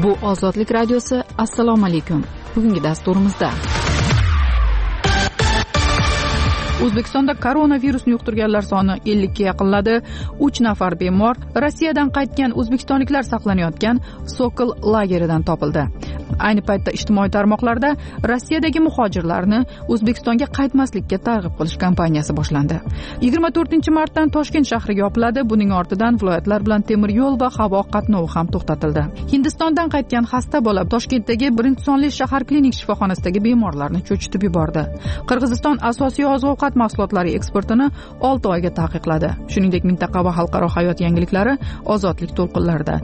Bu Ozodlik radiosi. Assalomu alaykum. Bugungi dasturimizda O'zbekistonda koronavirusni yuqtirganlar soni 50 ga yaqinladi. 3 nafar bemor Rossiyadan qaytgan o'zbekistonliklar saqlanayotgan Sokol lageridan topildi. Ayni paytda ijtimoiy tarmoqlarda Rossiyadagi muhojirlarni O'zbekistonga qaytmaslikka targ'ib qilish kampaniyasi boshlandi. 24-martdan Toshkent shahriga yopiladi. Buning ortidan viloyatlar bilan temir yo'l va havo qatnovi ham to'xtatildi. Hindistondan qaytgan xasta bola Toshkentdagi 1-sonli shahar klinik shifoxonasidagi bemorlarni cho'chitib yubordi. Qirg'iziston asosiy oziq-ovqat mahsulotlari eksportini 6 oyga taqiqladi. Shuningdek, mintaqa va xalqaro hayot yangiliklari Ozodlik to'lqinlarida.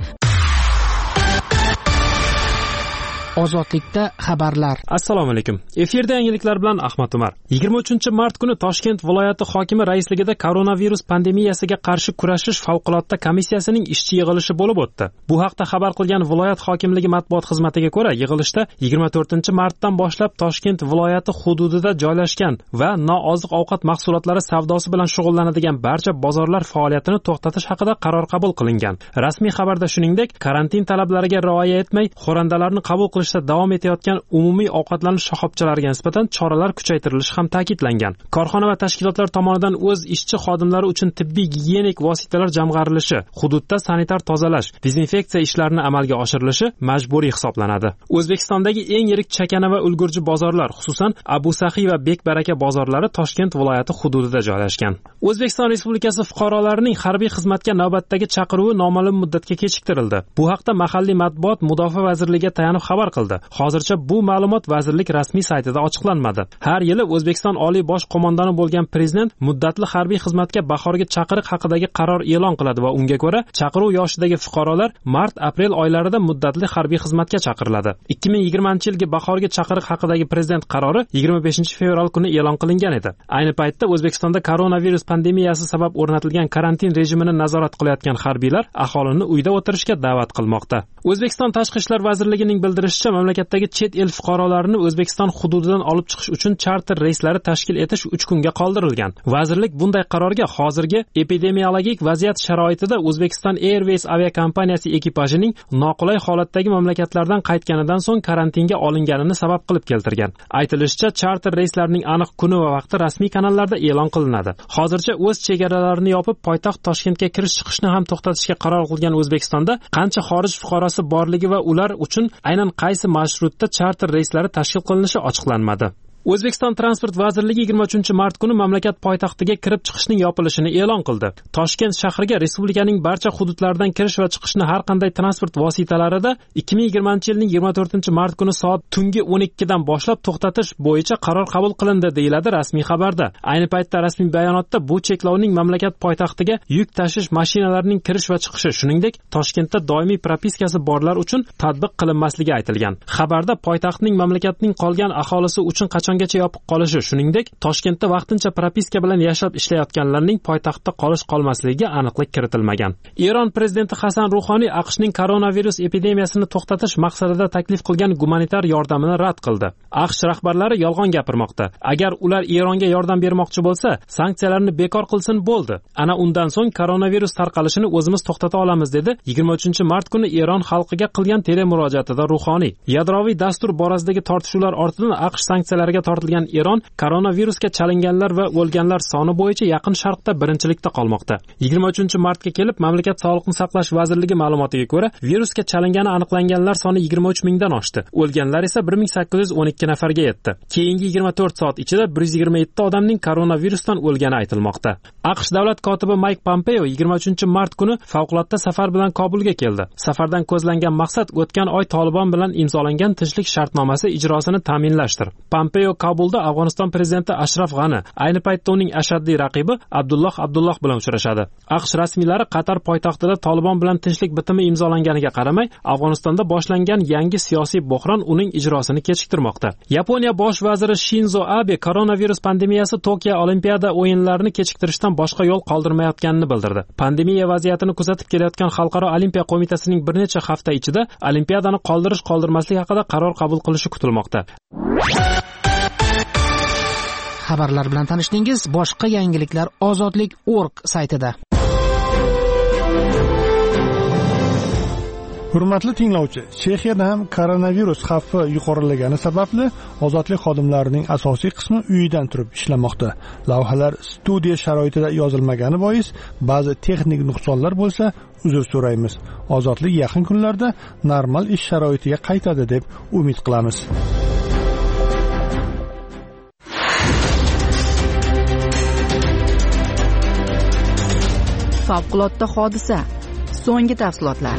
Ozodlikda xabarlar. Assalomu alaykum. Efirda yangiliklar bilan Ahmad Umar. 23-mart kuni Toshkent viloyati hokimi raisligida koronavirus pandemiyasiga qarshi kurashish favqulodda komissiyasining ishchi yig'ilishi bo'lib o'tdi. Bu haqda xabar qilgan viloyat hokimligi matbuot xizmatiga ko'ra, yig'ilishda 24-martdan boshlab Toshkent viloyati hududida joylashgan va nooziq ovqat mahsulotlari savdosi bilan shug'ullanadigan barcha bozorlar faoliyatini to'xtatish haqida qaror qabul qilingan. Rasmiy xabarda shuningdek, karantin talablariga rioya etmay, xo'randalarni qabul davom etayotgan umumiy ovqatlanish shoxobchalariga nisbatan choralar kuchaytirilishi ham ta'kidlangan. Korxona va tashkilotlar tomonidan o'z ishchi xodimlari uchun tibbiy gigiyenik vositalar jamg'arilishi, hududda sanitar tozalash, dezinfeksiya ishlarini amalga oshirilishi majburiy hisoblanadi. O'zbekistondagi eng yirik chakana va ulgurji bozorlar, xususan Abu Sahiy va Bek Baraka bozorlari Toshkent viloyati hududida joylashgan. O'zbekiston Respublikasi fuqarolarining harbiy xizmatga navbatdagi chaqiruvi noma'lum muddatga kechiktirildi. Bu haqda mahalliy matbuot Mudofaa vazirligiga tayanib xabar qildi. Hozircha bu ma'lumot vazirlik rasmiy saytida ochiqlanmadi. Har yili O'zbekiston Oliy bosh qo'mondoni bo'lgan prezident muddatli harbiy xizmatga bahorgi chaqiriq haqidagi qaror e'lon qiladi va unga ko'ra chaqiruv yoshidagi fuqarolar mart-aprel oylarida muddatli harbiy xizmatga chaqiriladi. 2020-yilgi bahorgi chaqiriq haqidagi prezident qarori 25-fevral kuni e'lon qilingan edi. Ayni paytda O'zbekistonda koronavirus pandemiyasi sabab o'rnatilgan karantin rejimini nazorat qilayotgan harbiylar aholini uyda o'tirishga da'vat qilmoqda. O'zbekiston Tashqi ishlar vazirligining bildirishicha, mamlakatdagi chet el fuqarolarini O'zbekiston hududidan olib chiqish uchun charter reyslari tashkil etish 3 kunga qoldirilgan. Vazirlik bunday qarorga hozirgi epidemiologik vaziyat sharoitida O'zbekiston Airways aviakompaniyasi ekipajining noqulay holatdagi mamlakatlardan qaytganidan so'ng karantinga olinganini sabab qilib keltirgan. Aytilishicha, charter reyslarining aniq kuni va vaqti rasmiy kanallarda e'lon qilinadi. Hozircha o'z chegaralarini yopib, poytaxt Toshkentga kirish-chiqishni ham to'xtatishga qaror qilgan O'zbekistonda qancha xorij fuqarosi borligi va ular uchun aynan qaysi marshrutda charter reyslari tashkil qilinishi ochiqlanmadi. O'zbekiston Transport vazirligi 23-mart kuni mamlakat poytaxtiga kirib chiqishning yopilishini e'lon qildi. Toshkent shahriga respublikaning barcha hududlaridan kirish va chiqishni har qanday transport vositalarida 2020-yilning 24-mart kuni soat tungi 12 dan boshlab to'xtatish bo'yicha qaror qabul qilindi, deyiladi rasmiy xabarda. Ayni paytda rasmiy bayonotda bu cheklovning mamlakat poytaxtiga yuk tashish mashinalarining kirish va chiqishi, shuningdek Toshkentda doimiy propiskasi borlar uchun tatbiq qilinmasligi aytilgan. Xabarda poytaxtning mamlakatning qolgan aholisi uchun gacha yopiq qolishi, shuningdek Toshkentda vaqtincha propiska bilan yashab ishlayotganlarning poytaxtda qolish-qolmasligiga aniqlik kiritilmagan. Eron prezidenti Hasan Ruhoniy AQShning koronavirus epidemiyasini to'xtatish maqsadida taklif qilgan gumanitar yordamini rad qildi. AQSh rahbarlari yolg'on gapirmoqda. Agar ular Eronga yordam bermoqchi bo'lsa, sanksiyalarni bekor qilsin bo'ldi. Ana undan so'ng koronavirus tarqalishini o'zimiz to'xtata olamiz, dedi 23-mart kuni Eron xalqiga qilgan telemurojaatida Ruhoniy. Yadroviy dastur borasidagi tortishuvlar ortidan AQSh sanksiyalariga tortilgan Eron koronavirusga chalinganlar va o'lganlar soni bo'yicha Yaqin Sharqda birinchilikda qolmoqda. 23-martga kelib mamlakat Sog'liqni saqlash vazirligi ma'lumotiga ko'ra, virusga chalingani aniqlanganlar soni 23 mingdan oshdi. O'lganlar esa 1812 nafarga yetdi. Keyingi 24 soat ichida 127 odamning koronavirusdan o'lgani aytilmoqda. AQSh davlat kotibi Mike Pompeo 23-mart kuni favqulodda safar bilan Kobulga keldi. Safardan ko'zlangan maqsad o'tgan oy Tolibon bilan imzolangan tinchlik shartnomasi ijrosini ta'minlashdir. Pompeo Kabulda Afg'oniston prezidenti Ashraf G'ani, ayni paytda uning ashaddiy raqibi Abdulloh bilan uchrashadi. AQSh rasmiylari Qatar poytaxtida Tolibon bilan tinchlik bitimi imzolanganiga qaramay, Afg'onistonda boshlangan yangi siyosiy bo'hron uning ijrosini kechiktirmoqda. Yaponiya bosh vaziri Shinzo Abe koronavirus pandemiyasi Tokio Olimpiada o'yinlarini kechiktirishdan boshqa yo'l qoldirmayotganini bildirdi. Pandemiya vaziyatini kuzatib kelayotgan Xalqaro olimpiya qo'mitasining bir necha hafta ichida olimpiadani qoldirish-qoldirmaslik haqida qaror qabul qilishi kutilmoqda. Xabarlar bilan tanishdingiz. Boshqa yangiliklar Ozodlik.org saytida. Hurmatli tinglovchi, Chexiyada ham koronavirus xavfi yuqorilagani sababli ozodlik xodimlarining asosiy qismi uyidan turib ishlamoqda. Lavhalar studiya sharoitida yozilmagani bois ba'zi texnik nuqsonlar bo'lsa, uzr so'raymiz. Ozodlik yaqin kunlarda normal ish sharoitiga qaytadi deb umid qilamiz. Favqulodda hodisa. So'nggi tafsilotlar.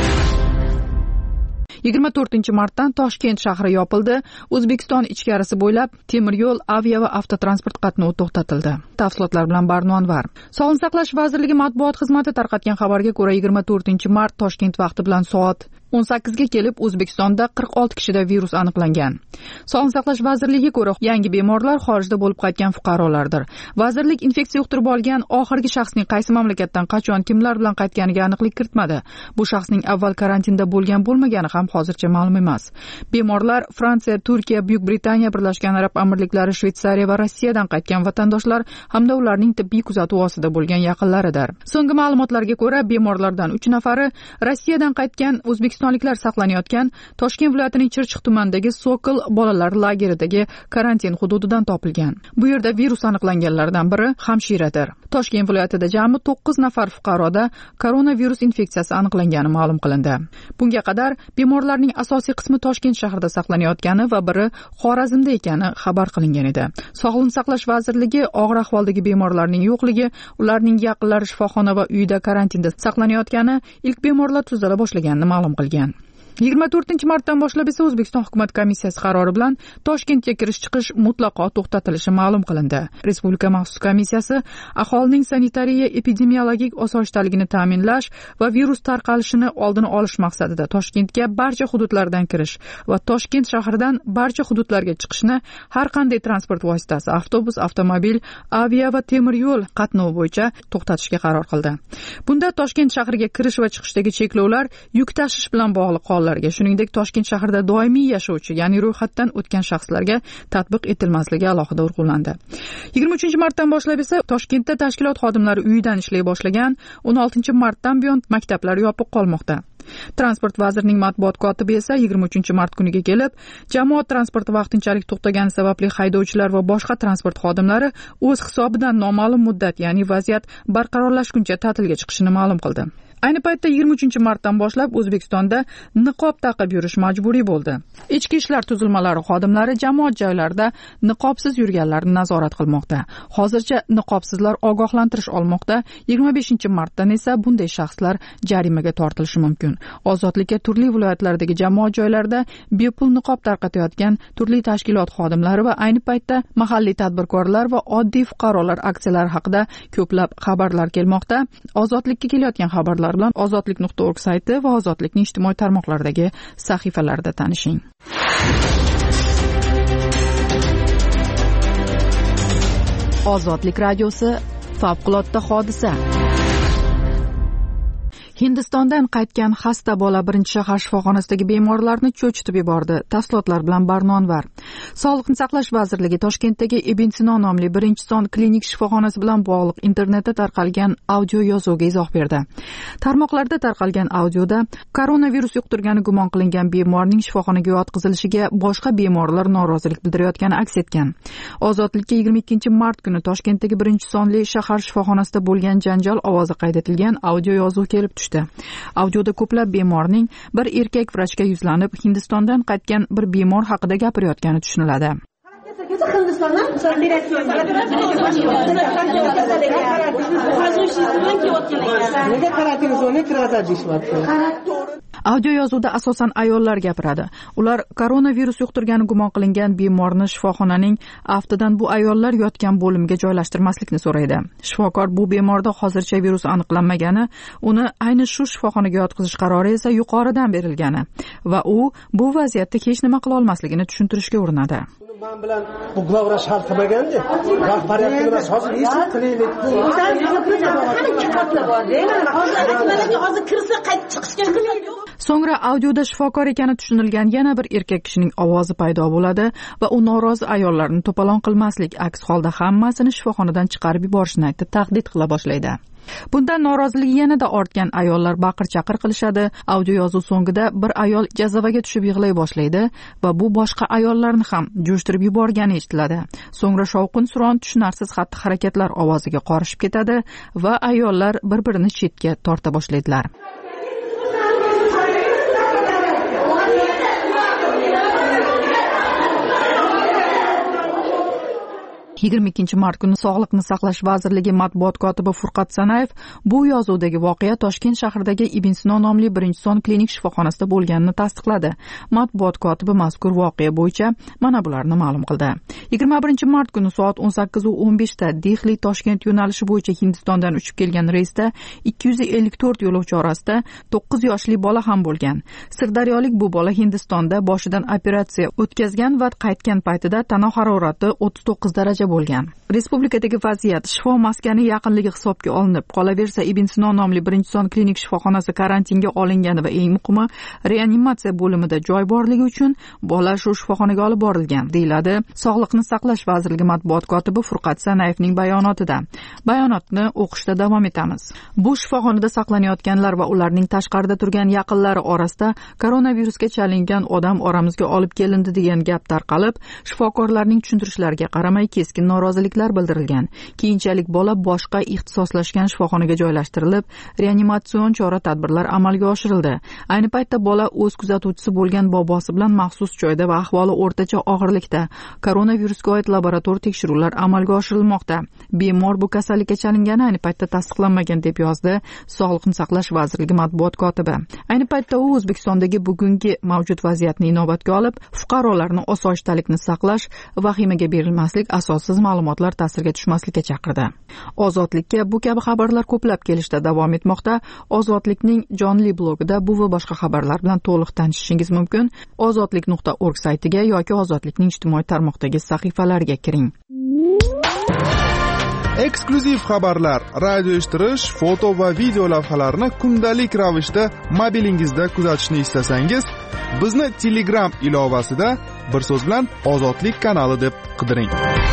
24 martdan Toshkent shahri yopildi. O'zbekiston ichkarisi bo'ylab temir yo'l, avia va avtotransport qatnovi to'xtatildi. Tafsilotlar bilan Barno Anvar. Sog'liqni saqlash vazirligi matbuot xizmati tarqatgan xabarga ko'ra 24 mart Toshkent vaqti bilan soat 18 ga kelib O'zbekistonda 46 kishida virus aniqlangan. Sog'liqni saqlash vazirligiga ko'ra, yangi bemorlar xorijda bo'lib qaytgan fuqarolardir. Vazirlik infeksiya yuqtirib olgan oxirgi shaxsning qaysi mamlakatdan qachon kimlar bilan qaytganiga aniqlik kiritmadi. Bu shaxsning avval karantinda bo'lgan-bo'lmagani ham hozircha ma'lum emas. Bemorlar Fransiya, Turkiya, Buyuk Britaniya, Birlashgan Arab Amirliklari, Shveysariya va Rossiyadan qaytgan vatandoshlar hamda ularning tibbiy kuzatuv ostida bo'lgan yaqinlaridir. So'nggi ma'lumotlarga ko'ra, bemorlardan 3 nafari Rossiyadan qaytgan o'zbekistonliklar saqlanayotgan Toshkent viloyatining Chirchiq tumanidagi Sokol bolalar lageridagi karantin hududidan topilgan. Bu yerda virus aniqlanganlardan biri hamshiradir. Toshkent viloyatida jami 9 nafar fuqaroda koronavirus infeksiyasi aniqlangani ma'lum qilindi. Bunga qadar bemorlarning asosiy qismi Toshkent shahrida saqlanayotgani va biri Xorazmda ekani xabar qilingan edi. Sog'liqni saqlash vazirligi og'ir ahvoldagi bemorlarning yo'qligi, ularning yaqinlari shifoxona va uyda karantinda saqlanayotgani, ilk bemorlar tuzala boshlaganini ma'lum qilgan. 24 martdan boshlab esa O'zbekiston hukumat komissiyasi qarori bilan Toshkentga kirish-chiqish mutlaqo to'xtatilishi ma'lum qilindi. Respublika maxsus komissiyasi aholining sanitariya epidemiologik osoyishtaligini ta'minlash va virus tarqalishini oldini olish maqsadida Toshkentga barcha hududlardan kirish va Toshkent shahridan barcha hududlarga chiqishni har qanday transport vositasi, avtobus, avtomobil, avia va temir yo'l qatnovi bo'yicha to'xtatishga qaror qildi. Bunda Toshkent shahriga kirish va chiqishdagi cheklovlar yuk tashish bilan bog'liq shuningdek Toshkent shahrida doimiy yashovchi, ya'ni ro'yxatdan o'tgan shaxslarga tatbiq etilmasligi alohida urg'ulandi. 23 martdan boshlab esa Toshkentda tashkilot xodimlari uyidan ishlay boshlagan. 16 martdan buyon maktablar yopiq qolmoqda. Transport vazirining matbuot kotibi esa 23 mart kuniga kelib, jamoat transporti vaqtinchalik to'xtagani sababli haydovchilar va boshqa transport xodimlari o'z hisobidan noma'lum muddat, ya'ni vaziyat barqarorlashguncha ta'tilga chiqishini ma'lum qildi. Ayni paytda 23 martdan boshlab O'zbekistonda niqob taqib yurish majburiy bo'ldi. Ichki ishlar tuzilmalari xodimlari jamoat joylarida niqobsiz yurganlarni nazorat qilmoqda. Hozircha niqobsizlar ogohlantirish olmoqda. 25 martdan esa bunday shaxslar jarimaga tortilishi mumkin. Ozodlikka turli viloyatlardagi jamoat joylarida bepul niqob tarqatayotgan turli tashkilot xodimlari va ayni paytda mahalliy tadbirkorlar va oddiy fuqarolar aksiyalari haqida ko'plab xabarlar kelmoqda. Ozodlikka kelayotgan xabarlar bilan ozodlik.org sayti va ozodlikning ijtimoiy tarmoqlardagi sahifalarida tanishing. Ozodlik radiosi favqulodda hodisa. Hindistondan qaytgan xasta bola birinchi shahar shifoxonasidagi bemorlarni cho'chitib yubordi. Tafsilotlar bilan Barno Anvar. Sog'liqni saqlash vazirligi Toshkentdagi Ibn Sino nomli birinchi son klinik shifoxonasi bilan bog'liq internetda tarqalgan audio yozuvga izoh berdi. Tarmoqlarda tarqalgan audioda koronavirus yuqtirgani gumon qilingan bemorning shifoxonaga yotqizilishiga boshqa bemorlar norozilik bildirayotgani aks etgan. Ozodlikka 22 mart kuni Toshkentdagi birinchi sonli shahar shifoxonasida bo'lgan janjal ovozi qayd etilgan audio yozuv kelib tushdi. Audioda ko'plab bemorning bir erkak vrachga yuzlanib, Hindistondan qaytgan bir bemor haqida gapirayotgani tushuniladi. Audio yozuvda asosan ayollar gapiradi. Ular koronavirus yuqtirgani gumon qilingan bemorni shifoxonaning aftidan bu ayollar yotgan bo'limga joylashtirmaslikni so'raydi. Shifokor bu bemorda hozircha virus aniqlanmagani, uni ayni shu shifoxonaga yotqizish qarori esa yuqoridan berilgani va u bu vaziyatda hech nima qila olmasligini tushuntirishga urinadi. Men bilan bu glavra shart qilmagandi. Rahbariyatga emas, hozir eshitib qilaylik. Hozir aytmalarga hozir kirsa qaytib chiqishga qilaydi. So'ngra audioda shifokor ekani tushunilgan yana bir erkak kishining ovozi paydo bo'ladi va u norozi ayollarni to'polon qilmaslik, aks holda hammasini shifoxonadan chiqarib yuborishni aytib tahdid qila boshlaydi. Bundan noroziligi yanada ortgan ayollar baqir-chaqir qilishadi. Audio yozuv so'ngida bir ayol jazavaga tushib yig'lay boshlaydi va bu boshqa ayollarni ham jo'shtirib yuborgani eshitiladi. So'ngra shovqin-suron, tushunarsiz xatti-harakatlar ovoziga qorishib ketadi va ayollar bir-birini chetga torta boshlaydilar. 22 mart kuni Sog'liqni saqlash vazirligi matbuot kotibi Furqat Sanayev bu yozuvdagi voqea Toshkent shahridagi Ibn Sino nomli birinchi son klinik shifoxonasida bo'lganini tasdiqladi. Matbuot kotibi mazkur voqea bo'yicha mana bularni ma'lum qildi. 21 mart kuni soat 18:15 da Dehli Toshkent yo'nalishi bo'yicha Hindistondan uchib kelgan reysda 254 yo'lovchi orasida 9 yoshli bola ham bo'lgan. Sirdaryolik bu bola Hindistonda boshidan operatsiya o'tkazgan va qaytgan paytida tana harorati 39 daraja bo'lgan. Respublikadagi vaziyat shifo maskani yaqinligi hisobga olinib, qolaversa Ibn Sino nomli birinchi son klinik shifoxonasi karantinga olingani va eng muhimi reanimatsiya bo'limida joy borligi uchun bola shu shifoxonaga olib borilgan, deyiladi Sog'liqni saqlash vazirligi matbuot kotibi Furqat Sanayevning bayonotida. Bayonotni o'qishda davom etamiz. Bu shifoxonada saqlanayotganlar va ularning tashqarida turgan yaqinlari orasida koronavirusga chalingan odam oramizga olib kelindi degan gap tarqalib, shifokorlarning tushuntirishlariga qaramay keskin noroziliklar bildirilgan. Keyinchalik bola boshqa ixtisoslashgan shifoxonaga joylashtirilib, reanimatsion chora-tadbirlar amalga oshirildi. Ayni paytda bola o'z kuzatuvchisi bo'lgan bobosi bilan maxsus joyda va ahvoli o'rtacha og'irlikda. Koronavirusga oid laborator tekshiruvlar amalga oshirilmoqda. Bemor bu kasallikka chalingani ayni paytda tasdiqlanmagan deb yozdi Sog'liqni saqlash vazirligi matbuot kotibi. Ayni paytda u O'zbekistondagi bugungi mavjud vaziyatni inobatga olib, fuqarolarni osoyishtalikni saqlash, vahimaga berilmaslik, asossiz ma'lumotlar ta'siriga tushmaslikka chaqirdi. Ozodlikka bu kabi xabarlar ko'plab kelishda davom etmoqda. Ozodlikning jonli blogida bu va boshqa xabarlar bilan to'liq tanishishingiz mumkin. ozodlik.org saytiga yoki Ozodlikning ijtimoiy tarmoqdagi sahifalariga kiring. Eksklyuziv xabarlar, radio eshittirish, foto va video lavhalarni kundalik ravishda mobilingizda kuzatishni istasangiz, bizni Telegram ilovasida bir so'z bilan Ozodlik kanali deb qidiring.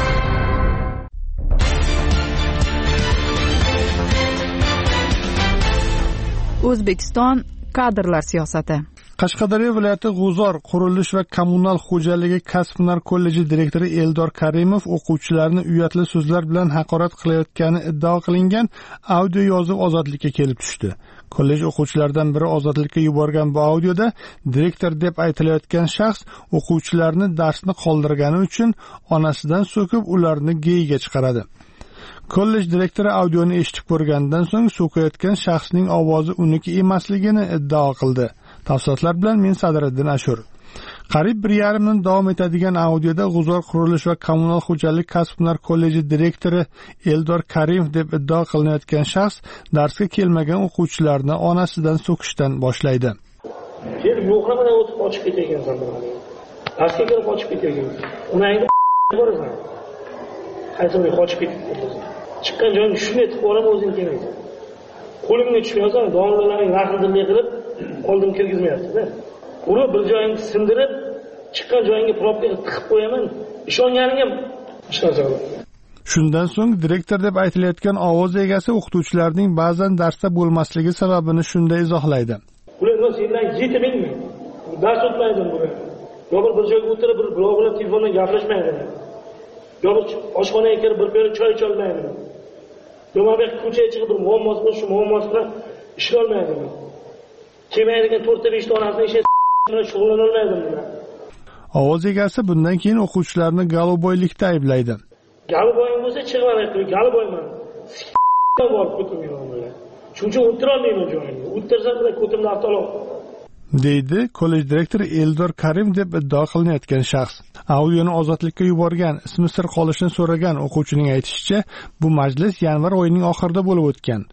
O'zbekiston kadrlar siyosati. Qashqadaryo viloyati G'uzor qurilish va kommunal xo'jaligi kasb-hunar kolleji direktori Eldor Karimov o'quvchilarni uyatli so'zlar bilan haqorat qilayotgani iddao qilingan audio yozuv Ozodlikka kelib tushdi. Kollej o'quvchilaridan biri Ozodlikka yuborgan bu audioda direktor deb aytilayotgan shaxs o'quvchilarni darsni qoldirgani uchun onasidan so'kib ularni geyiga chiqaradi. Kollej direktori audioni eshitib ko'rgandan so'ng so'kayotgan shaxsning ovozi uniki emasligini iddao qildi. Tafsilotlar bilan men Sadriddin Ashur. Qariyb 1,5 yil davom etadigan audioda G'uzor qurilish va kommunal xo'jalik kasb-hunar kolleji direktori Eldor Karimov deb iddao qilinayotgan shaxs darsga kelmagan o'quvchilarni onasidan so'kishdan boshlaydi. Sen yo'qlamadan o'tib qochib ketagansan. Darsga kelib qochib ketagansan. Unangni borasan. Qaytib qochib ketibsan. Chiqqan joyingni shunday etib boraman o'zing kelmaysan. Qo'limga tushmaysan, domlalarning raqamini qilib oldim kirgizmayapti-da. Uni bir joyingni sindirib, chiqqan joyingga probkaga tiqib qo'yaman. Ishonganingga ishonsalar. Shundan so'ng direktor deb aytilayotgan ovoz egasi o'qituvchilarning ba'zan darsda bo'lmasligi sababini shunday izohlaydi. Ular sendan yetmaymi? Dars o'tmaydim buni. Yo'q bir joyga o'tirib, bir birov bilan telefonda gaplashmaydim. Yo'q oshxonaga kirib bir piyola choy icholmaydim. Yo'q men ko'chaga chiqib bir muammosi bo'lsa, shu muammosi bilan ishlolmaydim. Kelmaydigan 4-5 ta onasini ishi bilan shug'ullana olmaydim bular. Ovoz egasi bundan keyin o'quvchilarni galoboylikda ayblaydi. Galoboying bo'lsa chiqaverib, galoboyman. Bor ko'timman bular. Chunki o'tira olmayman joyimga. O'tirsam bilan ko'timni avtolab deydi kollej direktori Eldor Karim deb iddao qilinayotgan shaxs. Audioni Ozodlikka yuborgan, ismi sir qolishini so'ragan o'quvchining aytishicha, bu majlis yanvar oyining oxirida bo'lib o'tgan.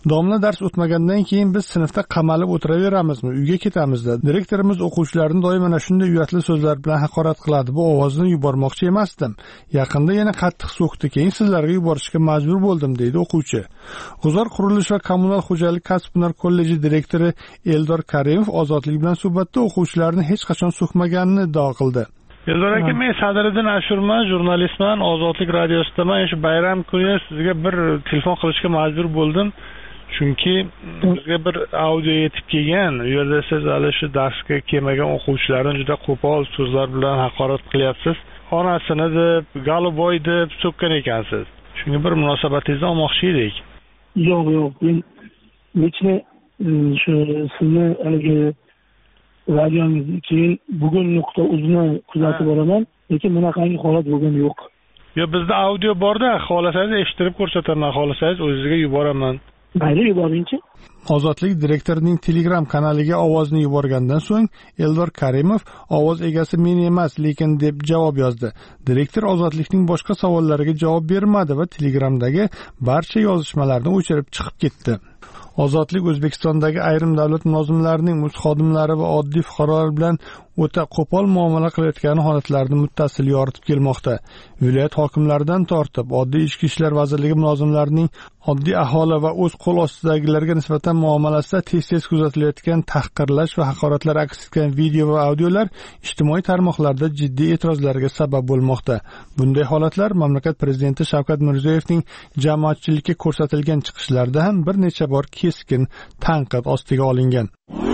Domla dars o'tmagandan keyin biz sinfda qamalib o'tiraveramizmi, uyga ketamizda. Direktorimiz o'quvchilarni doim mana shunday uyatli so'zlar bilan haqorat qiladi. Bu ovozni yubormoqchi emasdim. Yaqinda yana qattiq so'kdi, keyin sizlarga yuborishga majbur bo'ldim, deydi o'quvchi. G'uzor qurilish va kommunal xo'jalik kasb-hunar kolleji direktori Eldor Karimov ozodlik bilan suhbatda o'quvchilarni hech qachon so'kmaganini iddao qildi. Eldor aka, men Sadriddin Ashurman, jurnalistman, Ozodlik radiosidaman. Shu bayram kuni sizga bir telefon qilishga majbur bo'ldim. Chunki bizga bir audio yetib kelgan. U yerda siz hali shu darsga kelmagan o'quvchilarni juda qo'pol so'zlar bilan haqorat qilyapsiz. Onasini deb, Galiboy deb so'kkan ekansiz. Shunga bir munosabatingizni olmoqchi edik. Yo'q, men nechta shu sizni haligi radiongizni keyin bugun nuqta uzni kuzatib boraman, lekin bunaqangi holat bo'lgani yo'q. Yo, bizda audio borda, xohlasangiz eshittirib ko'rsataman, xohlasangiz o'zingizga yuboraman. Mayli, yuboringchi. Ozodlik direktorining Telegram kanaliga ovozni yuborgandan so'ng Eldor Karimov ovoz egasi men emas, lekin deb javob yozdi. Direktor Ozodlikning boshqa savollariga javob bermadi va Telegramdagi barcha yozishmalarni o'chirib chiqib ketdi. Ozodlik O'zbekistondagi ayrim davlat mulozimlarining muz xodimlari va oddiy fuqarolar bilan o'ta qo'pol muomala qilayotgani holatlarini muttasil yoritib kelmoqda. Viloyat hokimlaridan tortib, oddiy ichki ishlar vazirligi mulozimlarining oddiy aholi va o'z qo'l ostidagilarga nisbatan muomalasida tez-tez kuzatilayotgan tahqirlash va haqoratlar aks etgan video va audiolar ijtimoiy tarmoqlarda jiddiy e'tirozlarga sabab bo'lmoqda. Bunday holatlar mamlakat prezidenti Shavkat Mirziyoyevning jamoatchilikka ko'rsatilgan chiqishlarida ham bir necha bor keskin tanqid ostiga olingan.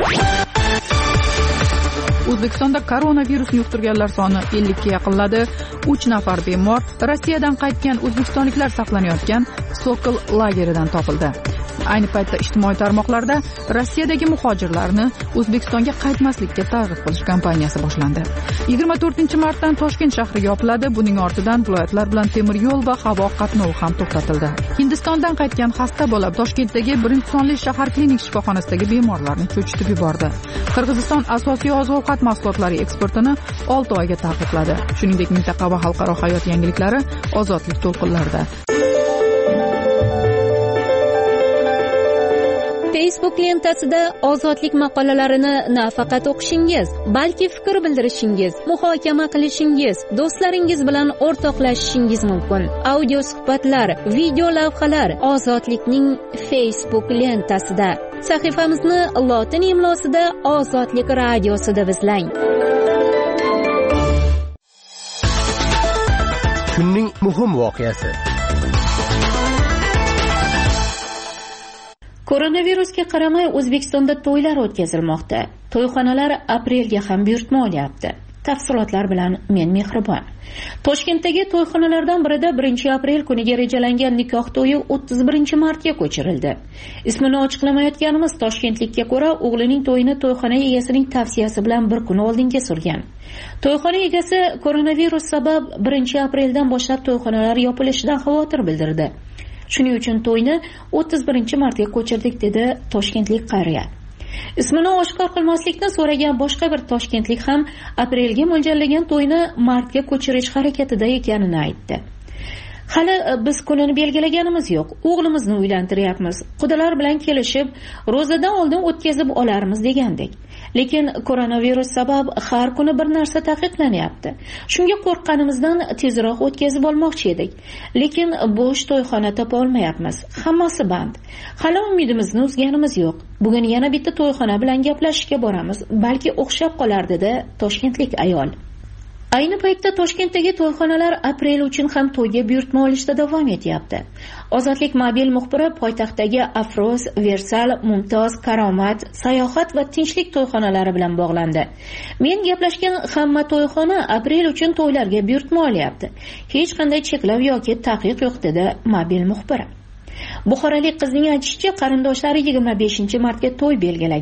O'zbekistonda koronavirusni yuqtirganlar soni 50 ga yaqinladi. 3 nafar bemor Rossiyadan qaytgan o'zbekistonliklar saqlanayotgan Sokol lageridan topildi. Ayni paytda ijtimoiy tarmoqlarda Rossiyadagi muhojirlarni O'zbekistonga qaytmaslikka targ'ib qilish kampaniyasi boshlandi. 24-martdan Toshkent shahriga yopiladi. Buning ortidan viloyatlar bilan temir yo'l va havo qatnovi ham to'xtatildi. Hindistondan qaytgan xasta bola Toshkentdagi 1-sonli shahar klinik shifoxonasidagi bemorlarni cho'chitib yubordi. Qirg'iziston asosiy oziq-ovqat mahsulotlari eksportini 6 oyga taqiqladi. Shuningdek, mintaqa va xalqaro hayot yangiliklari ozodlik to'lqinlarida. Facebook lentasida ozodlik maqolalarini nafaqat o'qishingiz, balki fikr bildirishingiz, muhokama qilishingiz, do'stlaringiz bilan o'rtoqlashishingiz mumkin. Audio suhbatlar, video lavhalar ozodlikning Facebook lentasida. Sahifamizni lotin imlosida Ozodlik radiosida izlang. Kunning muhim voqeasi. Koronavirusga qaramay O'zbekistonda to'ylar o'tkazilmoqda. To'yxonalar aprelga ham buyurtma olyapti. Tafsilotlar bilan men Mehribon. Toshkentdagi to'yxonalardan birida 1-aprel kuniga rejalangan nikoh to'yi 31-martga ko'chirildi. Ismini ochiqlamayotganimiz toshkentlikka ko'ra, o'g'lining to'yini to'yxona egasining tavsiyasi bilan bir kun oldinga surgan. To'yxona egasi koronavirus sabab 1-apreldan boshlab to'yxonalar yopilishidan xavotir bildirdi. Shuning uchun to'yni 31-martga ko'chirdik, dedi toshkentlik qariya. Ismini oshkor qilmaslikni so'ragan boshqa bir toshkentlik ham aprelga mo'ljallagan to'yni martga ko'chirish harakatida ekanini aytdi. Hali biz kunini belgilaganimiz yo'q. O'g'limizni uylantiryapmiz. Qudalar bilan kelishib, ro'zadan oldin o'tkazib olarmiz degandik. Lekin koronavirus sabab har kuni bir narsa taqiqlanyapti. Shunga qo'rqqanimizdan tezroq o'tkazib olmoqchi edik. Lekin bo'sh to'yxona topa olmayapmiz. Hammasi band. Hali umidimizni uzganimiz yo'q. Bugun yana bitta to'yxona bilan gaplashishga boramiz. Balki o'xshab qolar, dedi toshkentlik ayol. Ayni paytda Toshkentdagi to'yxonalar aprel uchun ham to'yga buyurtma olishda davom etyapti. Ozodlik mobil muxbiri poytaxtdagi Afroz, Versal, Mumtoz, Karomat, Sayohat va Tinchlik to'yxonalari bilan bog'landi. Men gaplashgan hamma to'yxona aprel uchun to'ylarga buyurtma olyapti. Hech qanday cheklov yoki taqiq yo'q, dedi mobil muxbir. Buxorolik qizning aytishicha, qarindoshlari 25-martga to'y belgilagan.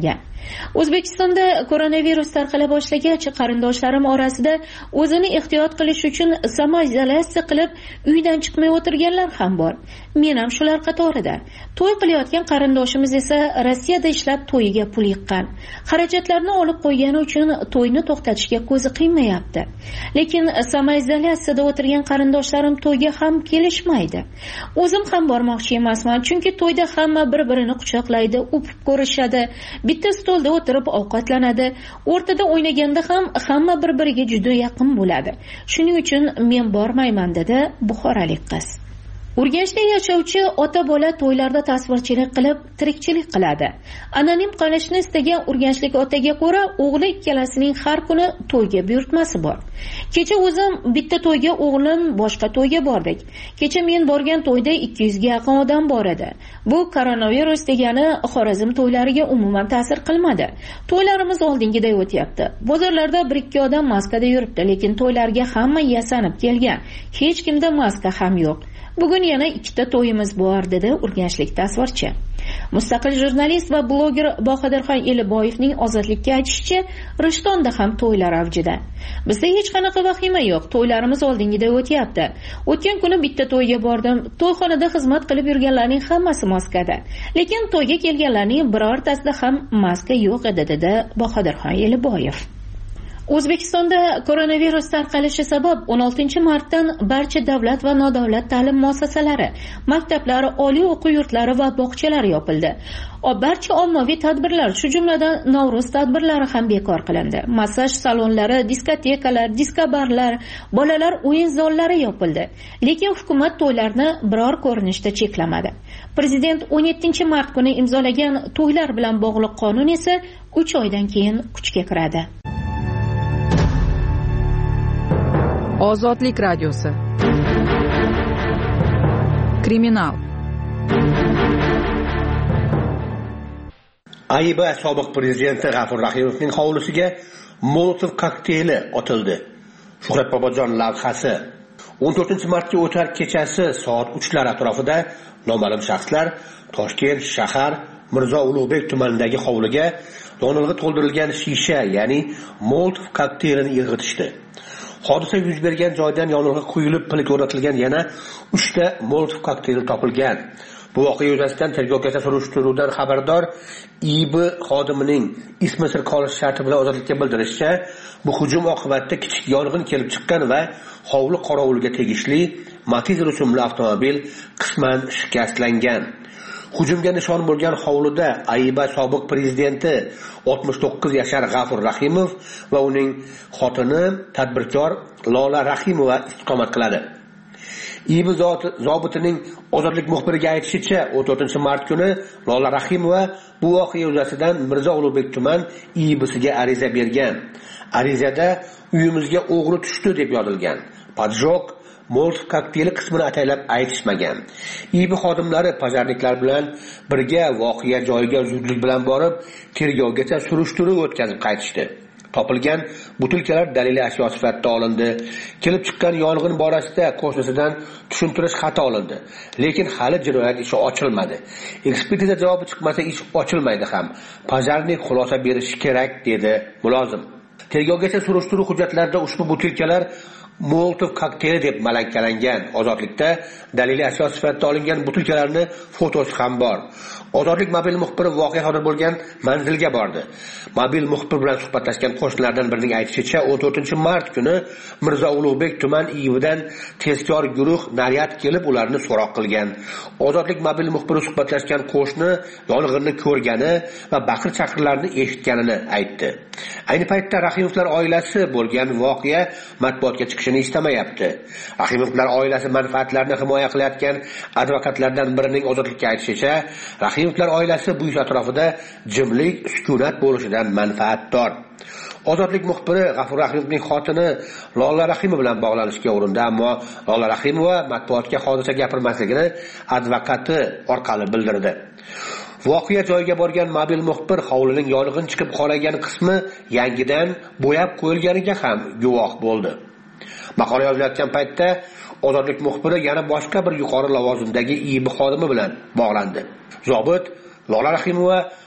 O'zbekistonda koronavirus tarqala boshlagach, qarindoshlarim orasida o'zini ehtiyot qilish uchun samoizolyatsiya qilib uydan chiqmay o'tirganlar ham bor. Men ham shular qatorida. To'y qilayotgan qarindoshimiz esa Rossiyada ishlab to'yiga pul yiqqan. Xarajatlarni olib qo'ygani uchun to'yni to'xtatishga ko'zi qiymayapti. Lekin samoizolyatsiyada o'tirgan qarindoshlarim to'yga ham kelishmaydi. O'zim ham bormoqchi emasman, chunki to'yda hamma bir-birini quchoqlaydi, o'pib ko'rishadi, bitta stolda o'tirib ovqatlanadi, o'rtada o'ynaganda ham hamma bir-biriga juda yaqin bo'ladi. Shuning uchun men bormayman dedi buxorolik qiz. Urganchda yashovchi ota-bola to'ylarda tasvirchilik qilib tirikchilik qiladi. Anonim qolishni istagan urganchlik otaga ko'ra, o'g'li ikkalasining har kuni to'yga buyurtmasi bor. Kecha o'zim bitta to'yga, o'g'lim boshqa to'yga bordik. Kecha men borgan to'yda 200 ga yaqin odam bor edi. Bu koronavirus degani Xorazm to'ylariga umuman ta'sir qilmadi. To'ylarimiz oldingiday o'tyapti. Bozorlarda 1-2 odam maskada yuribdi, lekin to'ylarga hamma yasanib kelgan. Hech kimda maska ham yo'q. Bugun yana 2ta to'yimiz bor dedi urganchlik tasvirchi. Mustaqil jurnalist va bloger Bahodirxon Eliboyevning Ozodlikka aytishicha, Rishtonda ham to'ylar avjida. Bizda hech qanaqa vahima yo'q, to'ylarimiz oldingiday o'tyapti. O'tgan kuni bitta to'yga bordim. To'yxonada xizmat qilib yurganlarning hammasi maskada. Lekin to'yga kelganlarning birortasida ham maska yo'q edi dedi Bahodirxon Eliboyev. O'zbekistonda koronavirus tarqalishi sabab 16-martdan barcha davlat va nodavlat ta'lim muassasalari, maktablar, oliy o'quv yurtlari va bog'chalar yopildi. Barcha ommaviy tadbirlar, shu jumladan Navro'z tadbirlari ham bekor qilindi. Massaj salonlari, diskotekalar, diskobarlar, bolalar o'yin zollari yopildi. Lekin hukumat to'ylarni biror ko'rinishda cheklamadi. Prezident 17-mart kuni imzolagan to'ylar bilan bog'liq qonun esa 3 oydan keyin kuchga kiradi. Ozodlik radiosi. Kriminal. Ayba sobiq prezidenti G'afur Rahimovning hovlisiga Molotov kokteyli otildi. Shuhrat Bobojon lavhasi. 14-martga o'tar kechasi soat 3lar atrofida noma'lum shaxslar Toshkent shahar Mirzo Ulug'bek tumanidagi hovliga yonilg'i to'ldirilgan shisha, ya'ni Molotov kokteylini irg'itishdi. Hodisa yuz bergan joydan yonilg'i quyilib, pilga o'rnatilgan yana 3 ta Molotov kokteyli topilgan. Bu voqea yuzasidan tergovgacha surishtiruvdan xabardor IB xodimining ismi sir qolish sharti bilan Ozodlikka bildirishicha, bu hujum oqibatida kichik yong'in kelib chiqqan va hovli qorovuliga tegishli Matiz rusumli avtomobil qisman shikastlangan. Hujumga nishon bo'lgan hovlida Ayba sobiq prezidenti 69 yashar G'afur Rahimov va uning xotini tadbirkor Lola Rahimova istiqomat qiladi. IB zobitining Ozodlik muxbiriga aytishicha, 14-mart kuni Lola Rahimova bu voqea yuzasidan Mirzo Ulug'bek tuman IBsiga ariza bergan. Arizada uyimizga o'g'ri tushdi deb yozilgan. Poджог Molotov kokteyli qismini ataylab aytishmagan. IB xodimlari pojarniklar bilan birga voqea joyiga zudlik bilan borib, tergovgacha surishtiruv o'tkazib qaytishdi. Topilgan butilkalar daliliy ashyo sifatida olindi. Kelib chiqqan yong'in borasida qo'shnisidan tushuntirish xati olindi. Lekin hali jinoyat ishi ochilmadi. Ekspertiza javobi chiqmasa ish ochilmaydi ham. Pojarnik xulosa berishi kerak dedi mulozim. Tergovgacha surishtiruv hujjatlarida ushbu butilkalar Molotov kokteyli deb malakalangan. Ozodlikda daliliy ashyo sifatida olingan butilkalarni fotosi ham bor. Ozodlik mobil muxbiri voqea sodir bo'lgan manzilga bordi. Mobil muxbir bilan suhbatlashgan qo'shnilardan birining aytishicha, 14-mart kuni Mirzo Ulug'bek tuman IBdan tezkor guruh naryad kelib ularni so'roq qilgan. Ozodlik mobil muxbiri suhbatlashgan qo'shni yong'inni ko'rgani va baqir-chaqirlarni eshitganini aytdi. Ayni paytda Rahimovlar oilasi bo'lgan voqea matbuotga chiqishini istamayapti. Rahimovlar oilasi manfaatlarini himoya qilayotgan advokatlardan birining Ozodlikka aytishicha, Rahimovlar oilasi bu ish atrofida jimlik, sukunat bo'lishidan manfaatdor. Ozodlik muxbiri G'afur Rahimovning xotini Lola Rahimova bilan bog'lanishga urindi, ammo Lola Rahimova matbuotga hodisa gapirmasligini advokati orqali bildirdi. Voqea joyiga borgan mobil muxbir hovlining yong'in chiqib qolgan qismi yangidan bo'yab qo'yilganiga ham guvoh bo'ldi. Maqola yozilayotgan paytda Ozodlik muxbiri yana boshqa bir yuqori lavozimdagi IB xodimi bilan bog'landi. Zobit Lola Rahimova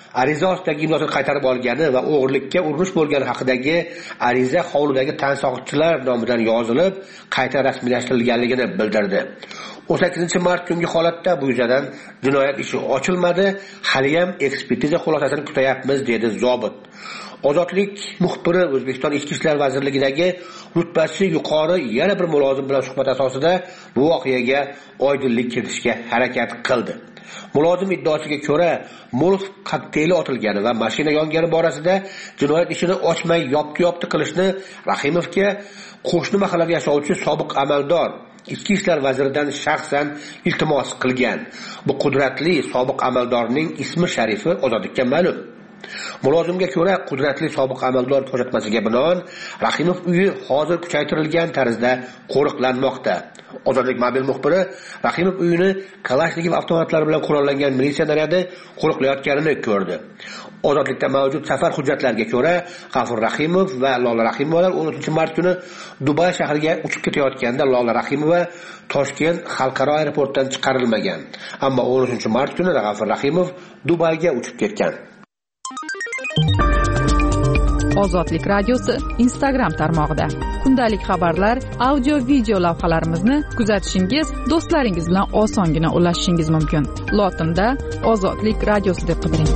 ariza ostidagi imzosini qaytarib olgani va o'g'irlikka urinish bo'lgani haqidagi ariza hovlidagi tan sog'chilar nomidan yozilib, qayta rasmiylashtirilganligini bildirdi. 18-mart kungi holatda bu yuzasidan jinoyat ishi ochilmadi, hali ham ekspertiza xulosasini kutayapmiz, dedi zobit. Ozodlik muxbiri O'zbekiston Ichki ishlar vazirligidagi rutbasi yuqori yana bir mulozim bilan suhbat asosida bu voqeaga oydinlik kiritishga harakat qildi. Mulozim iddaosiga ko'ra, Molotov kokteyli otilgani va mashina yongani borasida jinoyat ishini ochmay yopti qilishni Rahimovga qo'shni mahallada yashovchi sobiq amaldor Ichki ishlar vaziridan shaxsan iltimos qilgan. Bu qudratli sobiq amaldorning ismi sharifi ozodlikka ma'lum. Mulozimga ko'ra, qudratli sobiq amaldor ko'rsatmasiga binoan Rahimov uyi hozir kuchaytirilgan tarzda qo'riqlanmoqda. Ozodlik mobil muxbiri Rahimov uyini Kalashnikov avtomatlari bilan qurollangan militsiya naryadi qo'riqlayotganini ko'rdi. Ozodlikda mavjud safar hujjatlariga ko'ra, G'afur Rahimov va Lola Rahimovlar 13-mart kuni Dubay shahriga uchib ketayotganda Lola Rahimova Toshkent xalqaro aeroportdan chiqarilmagan. Ammo 13-mart kuni G'afur Rahimov Dubayga uchib ketgan. Ozodlik radiosi Instagram tarmog'ida kundalik xabarlar, audio video lavhalarimizni kuzatishingiz, do'stlaringiz bilan osongina ulashishingiz mumkin. Lotinda Ozodlik radiosi deb qidiring.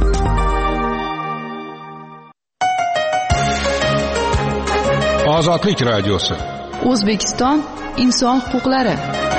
Ozodlik radiosi. O'zbekiston inson huquqlari.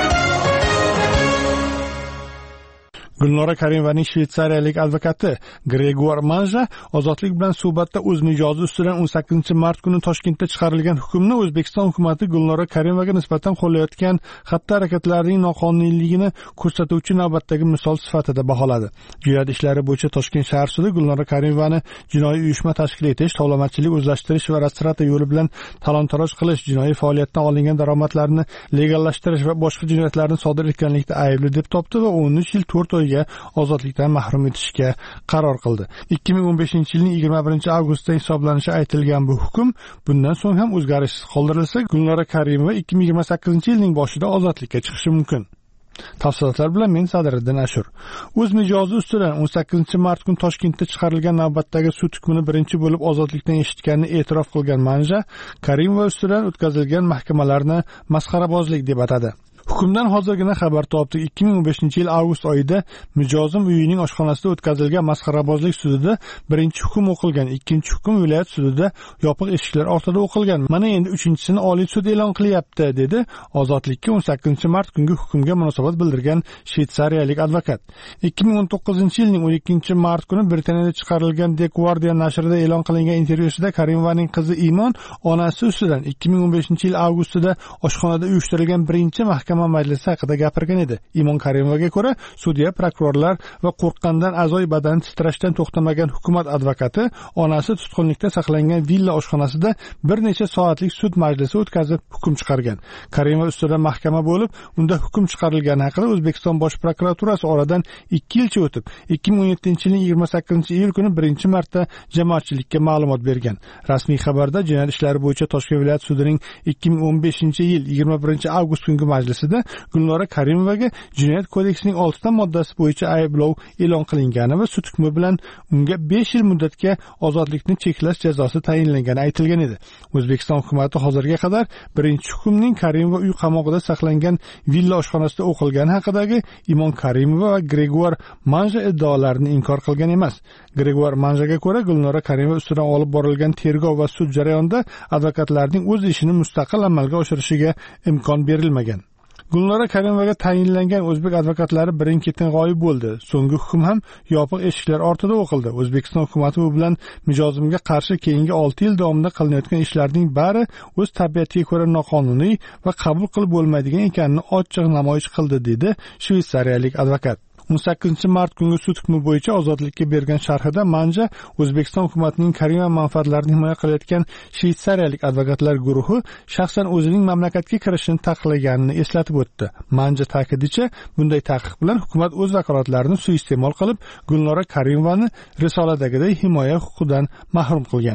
Gulnora Karimovaning shvetsariyalik advokati Gregor Manja ozodlik bilan suhbatda o'z mijozi ustidan 18-mart kuni Toshkentda chiqarilgan hukmni O'zbekiston hukumatı Gulnora Karimovaga nisbatan qo'llayotgan xatti-harakatlarining noqonuniyligini ko'rsatuvchi navbatdagi misol sifatida baholadi. Jinoyat ishlari bo'yicha Toshkent shahar sudi Gulnora Karimovani jinoiy uyushma tashkil etish, tovlamachilik, o'zlashtirish va rastrata yo'li bilan talon-taroj qilish, jinoiy faoliyatdan olingan daromadlarni legallashtirish va boshqa jinoyatlarni sodir etganlikda aybli deb topdi va 13 yil 4 oyga ozodlikdan mahrum etishga qaror qildi. 2015-yilning 21-avgustda hisoblanishi aytilgan bu hukm bundan so'ng ham o'zgarishsiz qoldirilsa, Gulnora Karimova 2028-yilning boshida ozodlikka chiqishi mumkin. Tafsilotlar bilan men Sadiriddin Ashur. O'z mijozi ustidan 18-mart kuni Toshkentda chiqarilgan navbatdagi sud hukmini birinchi bo'lib ozodlikdan eshitganini e'tirof qilgan Manja Karimova ustidan o'tkazilgan mahkamalarni masxarabozlik deb atadi. Hukmdan hozirgina xabar topdik. 2015-yil avgust oyida mijozim uyining oshxonasida o'tkazilgan masxarabozlik sudida birinchi hukm o'qilgan, ikkinchi hukm viloyat sudida yopiq eshiklar ortida o'qilgan. Mana endi 3-chisini Oliy sud e'lon qilyapti, dedi ozodlikka 18-mart kungi hukmga munosabat bildirgan shvetsariyalik advokat. 2019-yilning 12-mart kuni Britaniyada chiqarilgan The Guardian nashrida e'lon qilingan intervyusida Karimovaning qizi Imon onasi ustidan 2015-yil avgustida oshxonada uyushtirilgan birinchi mahkama majlisi haqida gapirgan edi. Imon Karimovaga ko'ra, sudya, prokurorlar va qo'rqqandan a'zoy badani titrashdan to'xtamagan hukumat advokati onasi tutqunlikda saqlangan villa oshxonasida bir necha soatlik sud majlisi o'tkazib hukm chiqargan. Karimova ustidan mahkama bo'lib, unda hukm chiqarilgani haqida O'zbekiston Bosh prokuraturasi oradan 2 yilcha o'tib, 2017-yilning 28-iyul kuni birinchi marta jamoatchilikka ma'lumot bergan. Rasmiy xabarda jinoyat ishlari bo'yicha Toshkent viloyat sudining 2015-yil 21-avgust kungi majlisi Gulnora Karimovaga Jinoyat kodeksining 6 moddasi bo'yicha ayblov e'lon qilingani va sud hukmi bilan unga 5 yil muddatga ozodlikni cheklash jazosi tayinlangani aytilgan edi. O'zbekiston hukumatı hozirga qadar birinchi hukmning Karimova uy qamoqida saqlangan villa oshxonasida o'qilgani haqidagi Imon Karimova va Gregor Manja iddaolarini inkor qilgan emas. Gregor Manjaga ko'ra, Gulnora Karimova ustidan olib borilgan tergov va sud jarayonida advokatlarning o'z ishini mustaqil amalga oshirishiga imkon berilmagan. Gulnora Karimovaga tayinlangan o'zbek advokatlari birin-ketin g'oyib bo'ldi. So'nggi hukm ham yopiq eshiklar ortida o'qildi. O'zbekiston hukumatı bu bilan mijozimga qarshi keyingi 6 yil davomida qilinayotgan ishlarning bari o'z tabiatiga ko'ra noqonuniy va qabul qilib bo'lmaydigan ekanini ochiq namoyish qildi, dedi shvetsariyalik advokat. 18-mart kungi sud hukmi bo'yicha ozodlikka bergan sharhida Manja O'zbekiston hukumatining Karimova manfaatlarini himoya qilayotgan shvetsariyalik advokatlar guruhi shaxsan o'zining mamlakatga kirishini taqiqlaganini eslatib o'tdi. Manja ta'kidicha, bunday taqiq bilan hukumat o'z vakolatlarini suiiste'mol qilib, Gulnora Karimovani risoladagiday himoya huquqidan mahrum qilgan.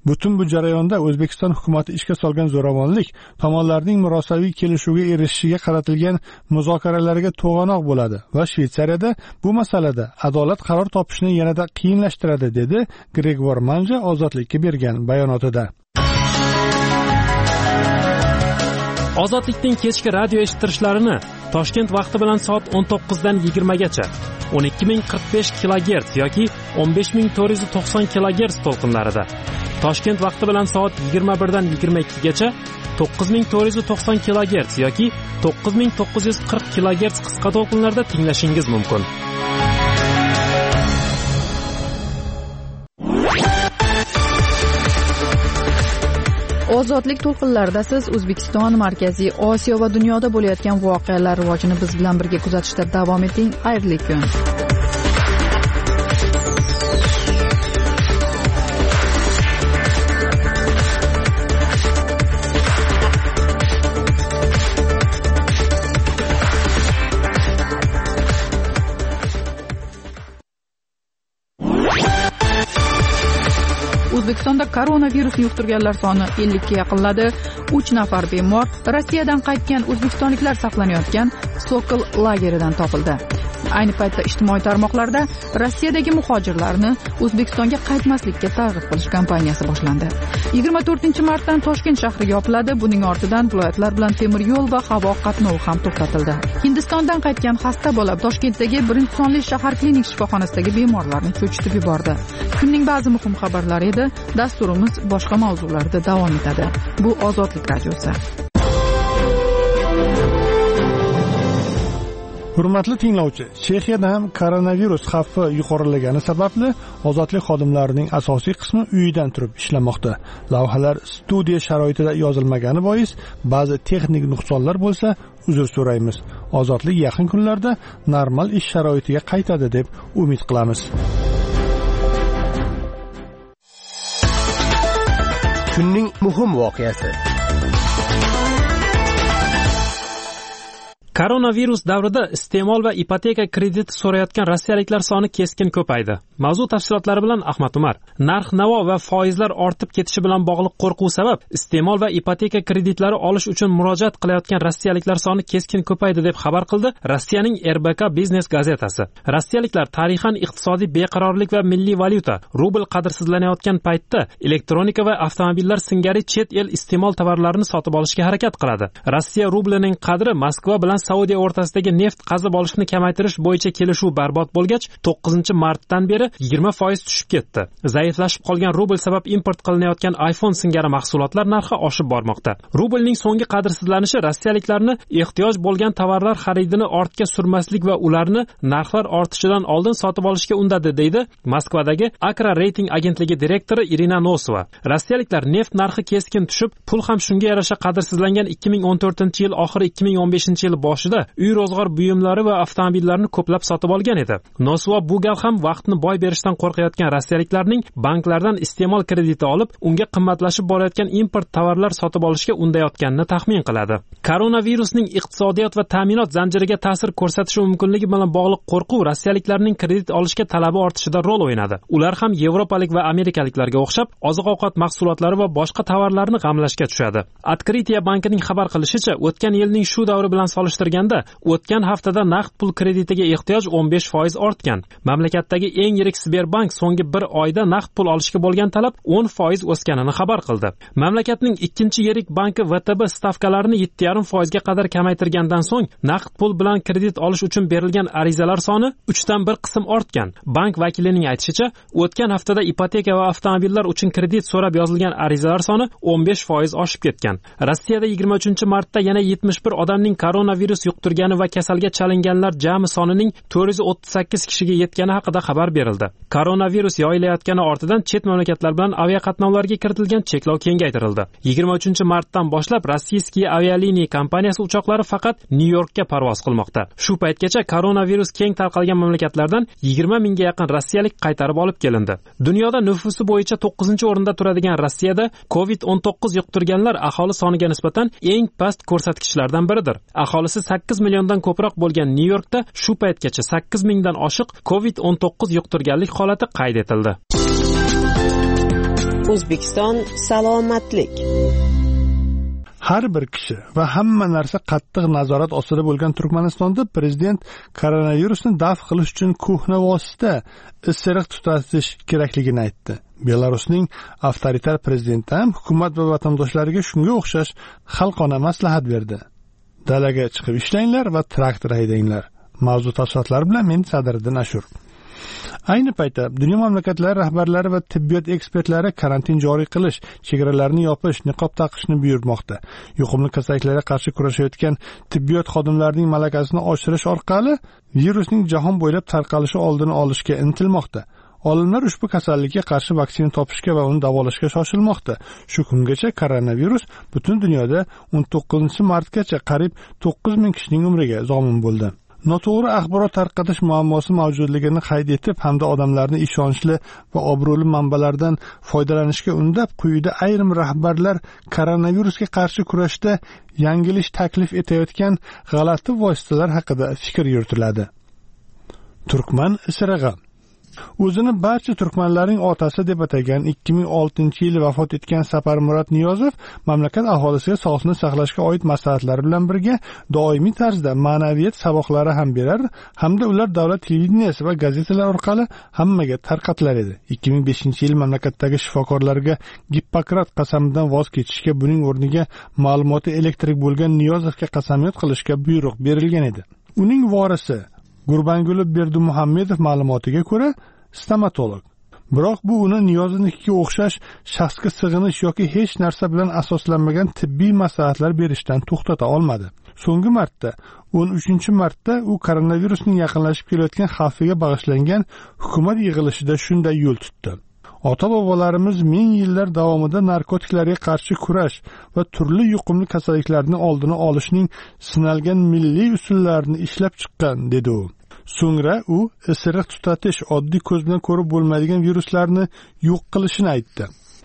Butun bu jarayonda O'zbekiston hukumatı ishga solgan zo'ravonlik tomonlarning murosaviy kelishuvga erishishiga qaratilgan muzokaralarga to'g'anoq bo'ladi va Shvetsariyada bu masalada adolat qaror topishni yanada qiyinlashtiradi, dedi Gregor Manja Ozodlikka bergan bayonotida. Ozodlikning kechki radio eshittirishlarini Toshkent vaqti bilan soat 19 dan 20 gacha 12045 kHz yoki 15490 kHz to'lqinlarida, Toshkent vaqti bilan soat 21 dan 22 gacha 9490 kHz yoki 9940 kHz qisqa to'lqinlarda tinglashingiz mumkin. Ozodlik to'lqinlarida siz O'zbekiston, Markaziy Osiyo va dunyoda bo'layotgan voqealar rivojini biz bilan birga kuzatishda davom eting. Xayrli kun. O'zbekistonda koronavirusni yuqtirganlar soni 50 ga yaqinladi. 3 nafar bemor Rossiyadan qaytgan o'zbekistonliklar saqlanayotgan Sokol lageridan topildi. Ayni paytda ijtimoiy tarmoqlarda Rossiyadagi muhojirlarni O'zbekistonga qaytmaslikka targ'ib qilish kampaniyasi boshlandi. 24-martdan Toshkent shahri yopiladi. Buning ortidan viloyatlar bilan temir yo'l va havo qatnovi ham to'xtatildi. Hindistondan qaytgan xasta bola Toshkentdagi 1-sonli shahar klinik shifoxonasidagi bemorlarni cho'chitib yubordi. Kunning ba'zi muhim xabarlari edi. Dasturimiz boshqa mavzularda davom etadi. Bu Ozodlik radiosi. Hurmatli tinglovchi, Chexiyada ham koronavirus xavfi yuqorilagani sababli ozodlik xodimlarining asosiy qismi uyidan turib ishlamoqda. Lavhalar studiya sharoitida yozilmagani bois ba'zi texnik nuqsonlar bo'lsa, uzr so'raymiz. Ozodlik yaqin kunlarda normal ish sharoitiga qaytadi deb umid qilamiz. Kunning muhim voqeasi. Koronavirus davrida iste'mol va ipoteka krediti so'rayotgan rossiyaliklar soni keskin ko'paydi. Mavzu tafsilotlari bilan Ahmad Umar. Narx-navo va foizlar ortib ketishi bilan bog'liq qo'rquv sabab iste'mol va ipoteka kreditlari olish uchun murojaat qilayotgan rossiyaliklar soni keskin ko'paydi deb xabar qildi Rossiyaning RBK Biznes gazetasi. Rossiyaliklar tarixan iqtisodiy beqarorlik va milliy valyuta rubl qadrsizlanayotgan paytda elektronika va avtomobillar singari chet el iste'mol tovarlarini sotib olishga harakat qiladi. Rossiya rublining qadri Moskva bilan Saudiya o'rtasidagi neft qazib olishni kamaytirish bo'yicha kelishuv barbod bo'lgach, 9-martdan beri 20% tushib ketdi. Zaiflashib qolgan rubl sabab import qilinayotgan iPhone singari mahsulotlar narxi oshib bormoqda. Rublning so'nggi qadrsizlanishi rossiyaliklarni ehtiyoj bo'lgan tovarlar xaridini ortga surmaslik va ularni narxlar ortishidan oldin sotib olishga undadi, deydi Moskvadagi Akra reyting agentligi direktori Irina Nosova. Rossiyaliklar neft narxi keskin tushib, pul ham shunga yarasha qadrsizlangan 2014-yil oxiri 2015-yil boshida uy rozg'or buyumlari va avtomobillarni ko'plab sotib olgan edi. Nosova bu gal ham vaqtni boy berishdan qo'rqayotgan rossiyaliklarning banklardan iste'mol krediti olib, unga qimmatlashib borayotgan import tovarlar sotib olishga undayotganini taxmin qiladi. Koronavirusning iqtisodiyot va ta'minot zanjiriga ta'sir ko'rsatishi mumkinligi bilan bog'liq qo'rquv rossiyaliklarning kredit olishga talabi ortishida rol o'ynadi. Ular ham yevropalik va amerikaliklarga o'xshab oziq-ovqat mahsulotlari va boshqa tovarlarni g'amlashga tushadi. Adkritiya bankining xabar qilishicha, o'tgan yilning shu davri bilan solishtirganda o'tgan haftada naqd pul kreditiga ehtiyoj 15% ortgan. Mamlakatdagi eng yirik Sberbank so'nggi bir oyda naqd pul olishga bo'lgan talab 10% o'sganini xabar qildi. Mamlakatning ikkinchi yirik banki VTB stavkalarini 7,5% ga qadar kamaytirgandan so'ng naqd pul bilan kredit olish uchun berilgan arizalar soni 3dan 1 qism ortgan. Bank vakilining aytishicha, o'tgan haftada ipoteka va avtomobillar uchun kredit so'rab yozilgan arizalar soni 15% oshib ketgan. Rossiyada 23-martda yana 71 odamning koronavirus yuqtirgani va kasalga chalinganlar jami sonining 438 kishiga yetgani haqida xabar berildi. Koronavirus yoyilayotgani ortidan chet mamlakatlar bilan aviaqatnovlarga kiritilgan cheklov kengaytirildi. 23-martdan boshlab Rossiyskiy avialiniya kompaniyasi uchoqlari faqat Nyu-Yorkka parvoz qilmoqda. Shu paytgacha koronavirus keng tarqalgan mamlakatlardan 20 mingga yaqin rossiyalik qaytarib olib kelindi. Dunyoda nufusi bo'yicha 9-o'rinda turadigan Rossiyada COVID-19 yuqtirganlar aholi soniga nisbatan eng past ko'rsatkichlardan biridir. Aholisi 8 milliondan ko'proq bo'lgan Nyu-Yorkda shu paytgacha 8 mingdan oshiq COVID-19 yuqtirganlik holati qayd etildi. O'zbekiston salomatlik. Har bir kishi va hamma narsa qattiq nazorat ostida bo'lgan Turkmanistonda prezident koronavirusni daf qilish uchun ko'hna vosita isiriq tutatish kerakligini aytdi. Belarusning avtoritar prezidenti ham hukumat va vatandoshlariga shunga o'xshash xalqona maslahat berdi. Dalaga chiqib ishlanglar va traktor haydanglar. Mavzu tafsilotlari bilan men Sadriddin Ashur. Ayni paytda dunyo mamlakatlari rahbarlari va tibbiyot ekspertlari karantin joriy qilish, chegaralarni yopish, niqob taqishni buyurmoqda. Yuqumli kasalliklarga qarshi kurashayotgan tibbiyot xodimlarining malakasini oshirish orqali virusning jahon bo'ylab tarqalishi oldini olishga intilmoqda. Olimlar ushbu kasallikka qarshi vaksina topishga va uni davolashga shoshilmoqda. Shu kungacha koronavirus butun dunyoda 19-martgacha qariyb 9000 kishining umriga zomin bo'ldi. Noto'g'ri axborot tarqatish muammosi mavjudligini qayd etib, hamda odamlarni ishonchli va obro'li manbalardan foydalanishga undab, quyida ayrim rahbarlar koronavirusga qarshi kurashda yangilish taklif etayotgan g'alati vositalar haqida fikr yuritiladi. Turkman isirig'i. O'zini barcha turkmanlarning otasi deb atagan 2006-yili vafot etgan Saparmurod Niyozov mamlakat aholisiga sog'liqni saqlashga oid maslahatlar bilan birga doimiy tarzda ma'naviyat saboqlari ham berar, hamda ular davlat televideniyasi va gazetalar orqali hammaga tarqatilar edi. 2005-yil mamlakatdagi shifokorlarga Gippokrat qasamidan voz kechishga, buning o'rniga ma'lumoti elektrik bo'lgan Niyozovga qasamyod qilishga buyruq berilgan edi. Uning vorisi Gurbanguli Berdimuhammedov ma'lumotiga ko'ra stomatolog. Biroq bu uni Niyozovnikiga o'xshash shaxsga sig'inish yoki hech narsa bilan asoslanmagan tibbiy maslahatlar berishdan to'xtata olmadi. So'nggi marta 13-martda u koronavirusning yaqinlashib kelayotgan xavfiga bag'ishlangan hukumat yig'ilishida shunday yo'l tutdi. Ota-bobolarimiz ming yillar davomida narkotiklarga qarshi kurash va turli yuqumli kasalliklarning oldini olishning sinalgan milliy usullarini ishlab chiqqan, dedi u. So'ngra u isiriq tutatish, oddiy ko'z bilan ko'rib bo'lmaydigan viruslarni yo'q qilishini aytdi.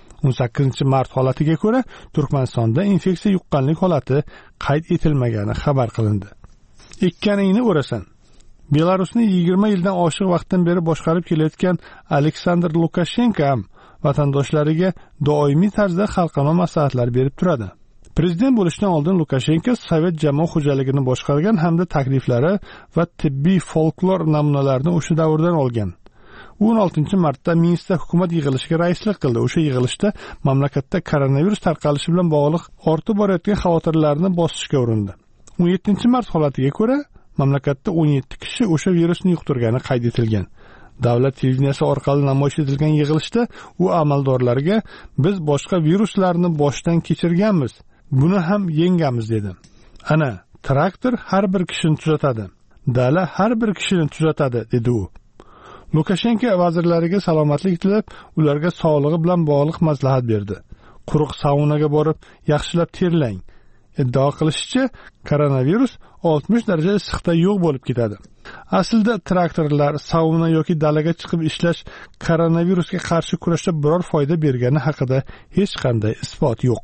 18-mart holatiga ko'ra Turkmanistonda infeksiya yuqqanlik holati qayd etilmagani xabar qilindi. Ekkaningni o'rasan. Belarusni 20 yildan oshiq vaqtdan beri boshqarib kelayotgan Aleksandr Lukashenko ham vatandoshlariga doimiy tarzda xalqaro maslahatlar berib turadi. Prezident bo'lishdan oldin Lukashenko Sovet jamoat xo'jaligini boshqargan hamda takliflari va tibbiy folklor namunalarini o'sha davrdan olgan. 16-martda Minskda hukumat yig'ilishiga raislik qildi. O'sha yig'ilishda mamlakatda koronavirus tarqalishi bilan bog'liq ortib borayotgan xavotirlarni bosishga urindi. 17-mart holatiga ko'ra mamlakatda 17 kishi o'sha virusni yuqtirgani qayd etilgan. Davlat televideniyasi orqali namoyish etilgan yig'ilishda u amaldorlarga biz boshqa viruslarni boshdan kechirganmiz, buni ham yengamiz dedi. Ana, traktor har bir kishini tuzatadi. Dala har bir kishini tuzatadi, dedi u. Lukashenko vazirlariga salomatlik tilab, ularga sog'lig'i bilan bog'liq maslahat berdi. Quruq saunaga borib, yaxshilab terlang. Iddio qilishicha, koronavirus 60 daraja issiqda yo'q bo'lib ketadi. Aslida traktorlar, sauna yoki dalaga chiqib ishlash koronavirusga qarshi kurashda biror foyda bergani haqida hech qanday isbot yo'q.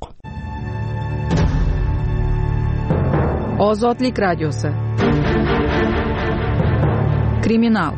Ozodlik radiosi. Kriminal.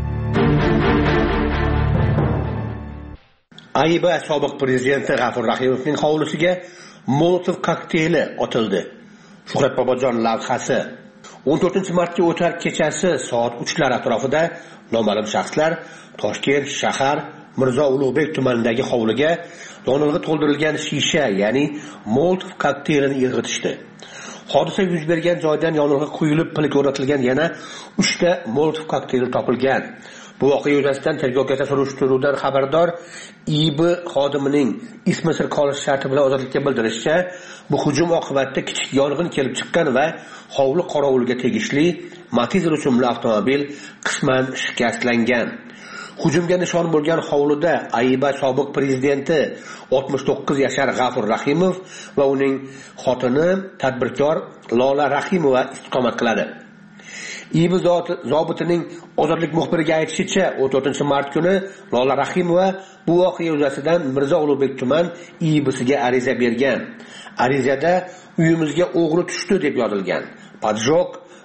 Ayba sobiq prezidenti G'afur Rahimovning hovlisiga Molotov kokteyli otildi. Shuhrat Bobojon lavhasi. 14-martga o'tar kechasi soat 3lar atrofida noma'lum shaxslar Toshkent shahar Mirzo Ulug'bek tumanidagi hovliga yonilg'i to'ldirilgan shisha, ya'ni Molotov kokteylini irg'itishdi. Hodisa yuz bergan joydan yonilg'i quyilib, pilga o'rnatilgan yana 3 ta Molotov kokteyli topilgan. Bu voqea yuzasidan tergovgacha surishtiruvdan xabardor IB xodimining ismi sir qolish sharti bilan ozodlikka bildirishicha, bu hujum oqibatida kichik yong'in kelib chiqqan va hovli qorovuliga tegishli Matiz rusumli avtomobil qisman shikastlangan. Hujumga nishon bo'lgan hovlida Ayba sobiq prezidenti 69 yashar G'afur Rahimov va uning xotini tadbirkor Lola Rahimova istiqomat qiladi. IB zobitining ozodlik muxbiriga aytishicha, 14-mart kuni Lola Rahimova bu voqea yuzasidan Mirzo Ulug'bek tuman IBsiga ariza bergan. Arizada uyimizga o'g'ri tushdi deb yozilgan. Poджог,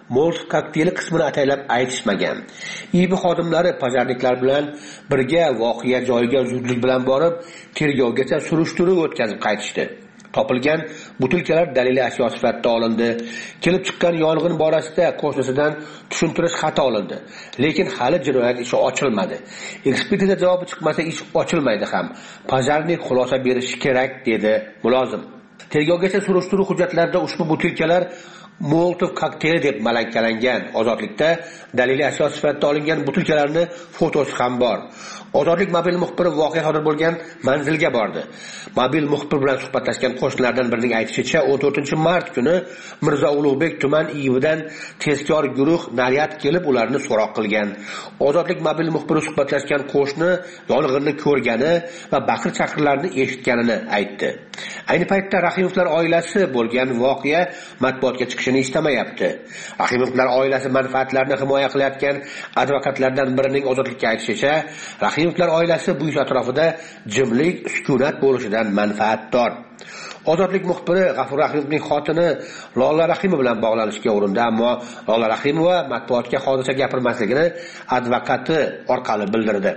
Molotov kokteyli qismini ataylab aytishmagan. IIB xodimlari pojarniklar bilan birga voqea joyiga zudlik bilan borib, tergovgacha surishtiruv o'tkazib qaytishdi. Topilgan butilkalar daliliy ashyo sifatida olindi. Kelib chiqqan yong'in borasida qo'shnisidan tushuntirish xati olindi. Lekin hali jinoyat ishi ochilmadi. Ekspertiza javobi chiqmasa ish ochilmaydi ham. Pojarnik xulosa berishi kerak, dedi mulozim. Tergovgacha surishtiruv hujjatlarida ushbu butilkalar Molotov kokteyli deb malakalangan. Ozodlikda daliliy ashyo sifatida olingan butilkalarning fotosi ham bor. Ozodlik mobil muxbiri voqea sodir bo'lgan manzilga bordi. Mobil muxbir bilan suhbatlashgan qo'shnilardan birining aytishicha, 14-mart kuni Mirzo Ulug'bek tuman IIBdan tezkor guruh naryad kelib ularni so'roq qilgan. Ozodlik mobil muxbiri suhbatlashgan qo'shni yong'inni ko'rgani va baqir-chaqirlarni eshitganini aytdi. Ayni paytda Rahimovlar oilasi bo'lgan voqea matbuotga chiqishini istamayapti. Rahimovlar oilasi manfaatlarini himoya qilayotgan advokatlardan birining Ozodlikka aytishicha, Rahimovlar oilasi bu ish atrofida jimlik, sukunat bo'lishidan manfaatdor. Ozodlik muxbiri G'afur Rahimovning xotini Lola Rahimova bilan bog'lanishga urindi, ammo Lola Rahimova matbuotga hozircha gapirmasligini advokati orqali bildirdi.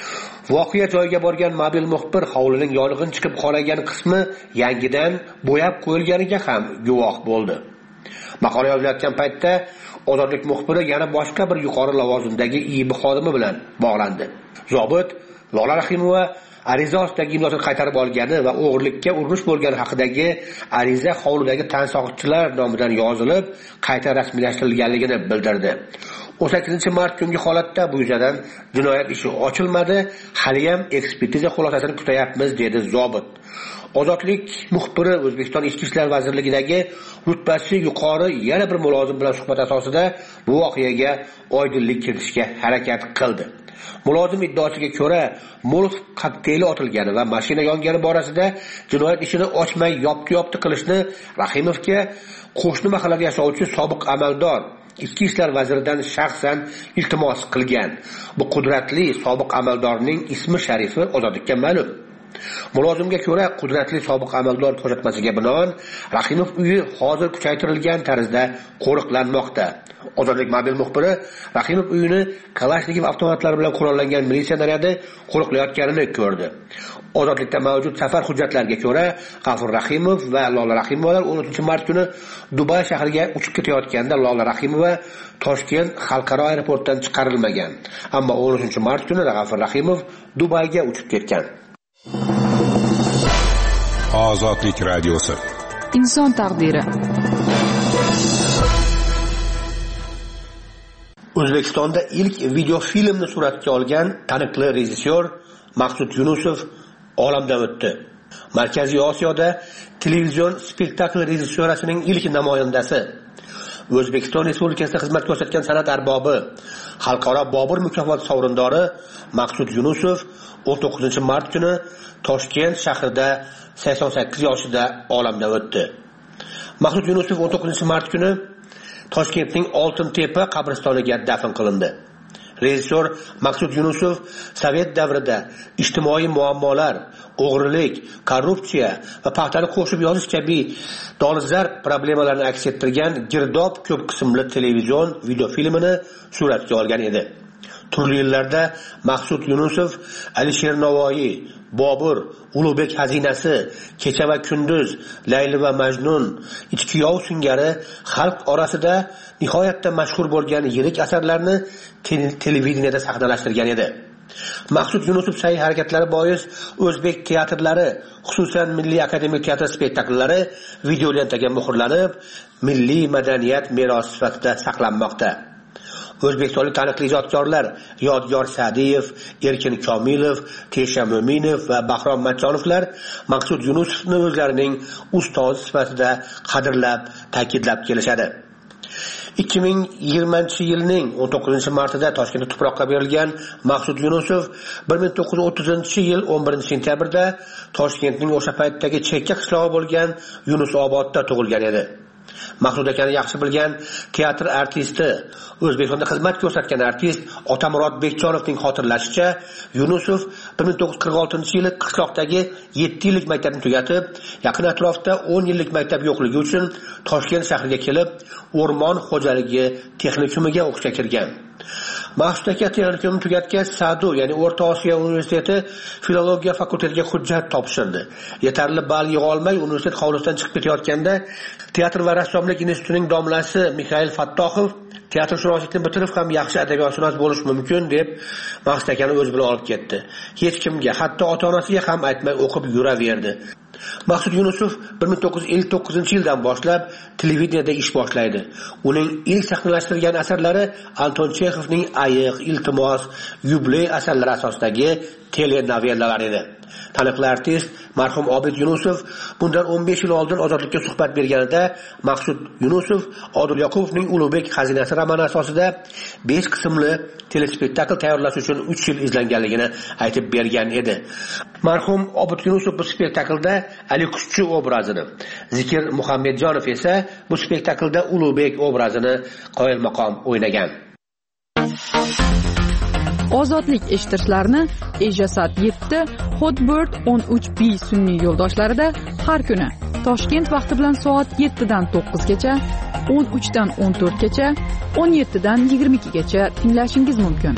Voqea joyiga borgan mobil muxbir hovlining yong'in chiqib qolgan qismi yangidan bo'yab qo'yilganiga ham guvoh bo'ldi. Maqola yozilayotgan paytda Ozodlik muxbiri yana boshqa bir yuqori lavozimdagi IIB xodimi bilan bog'landi. Zobit Lola Rahimova ariza ostidagi imzosini qaytarib olgani va o'g'irlikka urinish bo'lgani haqidagi ariza hovlidagi tansoqchilar nomidan yozilib, qayta rasmiylashtirilganligini bildirdi. 18-mart kungi holatda bu yuzasidan jinoyat ishi ochilmadi, hali ham ekspertiza xulosasini kutayapmiz, dedi Zobit. Ozodlik muxbiri O'zbekiston Ichki ishlar vazirligidagi rutbasi yuqori yana bir mulozim bilan suhbat asosida bu voqeaga oydinlik kiritishga harakat qildi. Mulozim iddaosiga ko'ra, Molotov kokteyli otilgani va mashina yongani borasida jinoyat ishini ochmay yopti qilishni Rahimovga qo'shni mahallada yashovchi sobiq amaldor Ichki ishlar vaziridan shaxsan iltimos qilgan. Bu qudratli sobiq amaldorning ismi sharifi Ozodlikka ma'lum. Mulozimga ko'ra, qudratli sobiq amaldor ko'rsatmasiga binoan Rahimov uyi hozir kuchaytirilgan tarzda qo'riqlanmoqda. Ozodlik mobil muxbiri Rahimov uyini Kalashnikov avtomatlari bilan qurollangan militsiya naryadi qo'riqlayotganini ko'rdi. Ozodlikda mavjud safar hujjatlariga ko'ra, G'afur Rahimov va Lola Rahimovalar 13-mart kuni Dubay shahriga uchib ketayotganda Lola Rahimova Toshkent xalqaro aeroportdan chiqarilmagan. Ammo 13-mart kuni G'afur Rahimov Dubayga uchib ketgan. Ozodlik radiosi. Inson taqdiri. O'zbekistonda ilk video filmni suratga olgan taniqli rejissyor Maqsud Yunusov olamdan o'tdi. Markaziy Osiyoda televizion spektakl rejissyorasining ilk namoyandasi. O'zbekiston Respublikasida xizmat ko'rsatgan san'at arbobi, xalqaro Bobur mukofoti sovrindori Maqsud Yunusov 19-mart kuni Toshkent shahrida 88 yoshida olamdan o'tdi. Maqsud Yunusov 19-mart kuni Toshkentning Oltintepa qabristoniga dafn qilindi. Rejissor Maqsud Yunusov Sovet davrida ijtimoiy muammolar, o'g'rilik, korrupsiya va paxtani qo'shib yozish kabi dolzarb problemalarni aks ettirgan Girdob ko'p qismli televizion videofilmini suratga olgan edi. Turli yillarda Maqsud Yunusov Alisher Navoiy, Bobur, Ulug'bek xazinasi, Kecha va kunduz, Layli va Majnun, Ichki yov singari xalq orasida nihoyatda mashhur bo'lgan yirik asarlarni televideniyada sahnalashtirgan edi. Maqsud Yunusov sa'y harakatlari bois o'zbek teatrlari, xususan Milliy akademik teatr spektakllari video lentaga muhrlanib, milliy madaniyat merosi sifatida saqlanmoqda. O'zbekistonlik taniqli ijodkorlar Yodgor Sa'diyev, Erkin Komilov, Tesha Mo'minov va Bahrom Matchonovlar Maqsud Yunusovni o'zlarining ustozi sifatida qadrlab, ta'kidlab kelishadi. 2020-yilning 19-martida Toshkentda tuproqqa berilgan Maqsud Yunusov 1930-yil 11-sentyabrda Toshkentning o'sha paytdagi chekka qishlog'i bo'lgan Yunusobodda tug'ilgan edi. Maqsud akani yaxshi bilgan teatr artisti, O'zbekistonda xizmat ko'rsatgan artist Otamurod Bekjonovning xotirlashicha, Yunusov 1946-yili qishloqdagi 7 yillik maktabni tugatib, yaqin atrofda 10 yillik maktab yo'qligi uchun Toshkent shahriga kelib, o'rmon xo'jaligi texnikumiga o'qishga kirgan. Maqsud aka texnikumni tugatgach, SADU, ya'ni O'rta Osiyo universiteti filologiya fakultetiga hujjat topshirdi. Yetarli ball yig'a olmay universitet hovlisidan chiqib ketayotganda Teatr va rassomlik institutining domlasi Mikhail Fattoxov teatrshunoslikni bitirib ham yaxshi adabiyotshunos bo'lish mumkin deb Maqsud akani o'z bilan olib ketdi. Hech kimga, hatto ota-onasiga ham aytmay o'qib yuraverdi. Maqsud Yunusov 1959-yildan boshlab televideniyada ish boshlaydi. Uning ilk sahnalashtirgan asarlari Anton Chexovning Ayiq, Iltimos, Yubiley asarlari asosidagi telenovellalar edi. Taniqli artist marhum Obid Yunusov bundan 15 yil oldin Ozodlikka suhbat berganida Maqsud Yunusov Odil Yoqubovning Ulug'bek xazinasi romani asosida 5 qismli telespektakl tayyorlash uchun 3 yil izlanganligini aytib bergan edi. Marhum Obid Yunusov bu spektaklda Ali Qushchi obrazini, Zikir Muhammadjonov esa bu spektaklda Ulug'bek obrazini qoyilmaqom o'ynagan. Ozodlik eshittirishlarni Ejasat 7, Hotbird 13B sun'iy yo'ldoshlarida har kuni Toshkent vaqti bilan soat 7 dan 9 gacha, 13 dan 14 gacha, 17 dan 22 gacha tinglashingiz mumkin.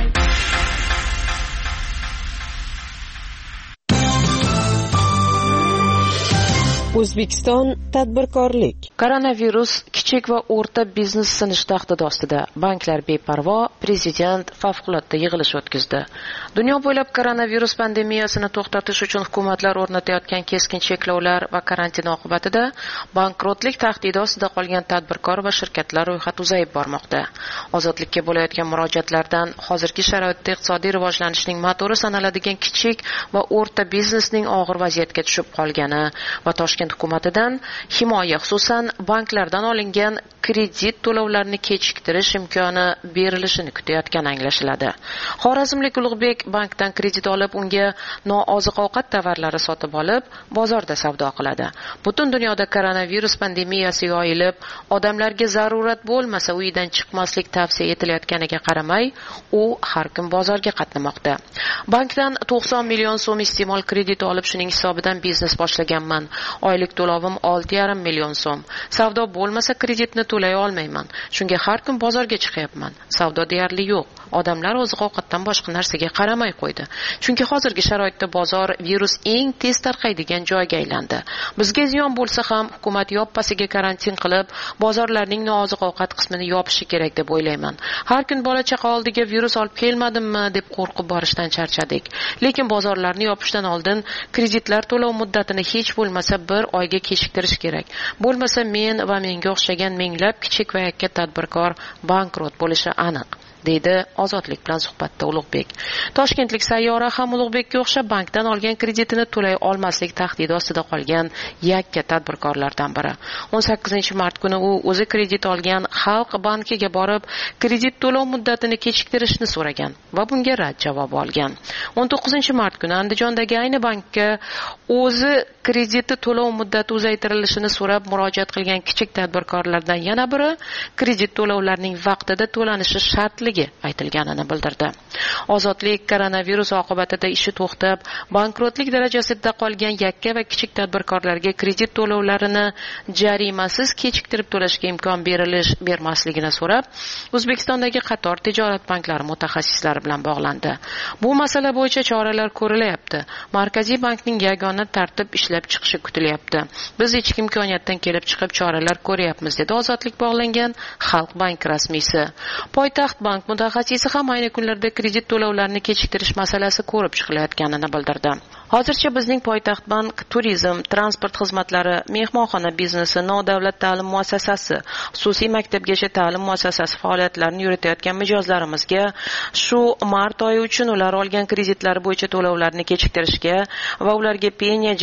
O'zbekiston tadbirkorlik. Koronavirus kichik va o'rta biznes sinish tahdidi ostida. Banklar beparvo, prezident favqulodda yig'ilish o'tkazdi. Dunyo bo'ylab koronavirus pandemiyasini to'xtatish uchun hukumatlar o'rnatayotgan keskin cheklovlar va karantin oqibatida bankrotlik tahdidi ostida qolgan tadbirkor va shirkatlar ro'yxati uzayib bormoqda. Ozodlikka bo'layotgan murojaatlardan hozirgi sharoitda iqtisodiy rivojlanishning motori sanaladigan kichik va o'rta biznesning og'ir vaziyatga tushib qolgani va Toshkent hukumatidan himoya, xususan banklardan olingan kredit to'lovlarini kechiktirish imkoni berilishini kutayotgani anglashiladi. Xorazmlik Ulug'bek bankdan kredit olib, unga nooziq-ovqat tovarlari sotib olib, bozorda savdo qiladi. Butun dunyoda koronavirus pandemiyasi yoyilib, odamlarga zarurat bo'lmasa uyidan chiqmaslik tavsiya etilayotganiga qaramay, u har kun bozorga qatnamoqda. Bankdan 90 million so'm iste'mol krediti olib, shuning hisobidan biznes boshlaganman. Oylik to'lovim 6,5 million so'm. Savdo bo'lmasa kreditni to'lay olmayman. Shunga har kun bozorga chiqyapman. Savdo deyarli yo'q. Odamlar oziq-ovqatdan boshqa narsaga qaramay qo'ydi. Chunki hozirgi sharoitda bozor virus eng tez tarqaydigan joyga aylandi. Bizga ziyon bo'lsa ham hukumat yoppasiga karantin qilib, bozorlarning nooziq-ovqat qismini yopishi kerak deb o'ylayman. Har kun bola-chaqa oldiga virus olib kelmadimmi deb qo'rqib borishdan charchadik. Lekin bozorlarni yopishdan oldin kreditlar to'lov muddatini hech bo'lmasa 1 oyga kechiktirish kerak. Bo'lmasa men va menga o'xshagan minglab kichik va yakka tadbirkor bankrot bo'lishi aniq, deydi Ozodlik bilan suhbatda Ulug'bek. Toshkentlik Sayyora ham Ulug'bekka o'xshab bankdan olgan kreditini to'lay olmaslik tahdidi ostida qolgan yakka tadbirkorlardan biri. 18-mart kuni u o'zi kredit olgan Xalq bankiga borib, kredit to'lov muddatini kechiktirishni so'ragan va bunga rad javobi olgan. 19-mart kuni Andijondagi ayni bankka o'zi krediti to'lov muddati uzaytirilishini so'rab murojaat qilgan kichik tadbirkorlardan yana biri kredit to'lovlarining vaqtida to'lanishi shartligi aytilganini bildirdi. Ozodlik koronavirus oqibatida ishi to'xtab, bankrotlik darajasida qolgan yakka va kichik tadbirkorlarga kredit to'lovlarini jarimasiz kechiktirib to'lashga imkon bermasligini so'rab, O'zbekistondagi qator tijorat banklari mutaxassislari bilan bog'landi. Bu masala bo'yicha choralar ko'rilyapti. Markaziy bankning yagona tartib ishlab chiqishi kutilyapti. Biz ichki imkoniyatdan kelib chiqib choralar ko'ryapmiz, dedi Ozodlik bog'langan Xalq bank rasmiysi. Poytaxt bank mutaxassisi ham ayni kunlarda kredit to'lovlarini kechiktirish masalasi ko'rib chiqilayotganini bildirdi. Hozircha bizning Poytaxt bank turizm, transport xizmatlari, mehmonxona biznesi, nodavlat ta'lim muassasasi, xususiy maktabgacha ta'lim muassasasi faoliyatlarini yuritayotgan mijozlarimizga shu mart oyi uchun ular olgan kreditlari bo'yicha to'lovlarni kechiktirishga va ularga penya, jarima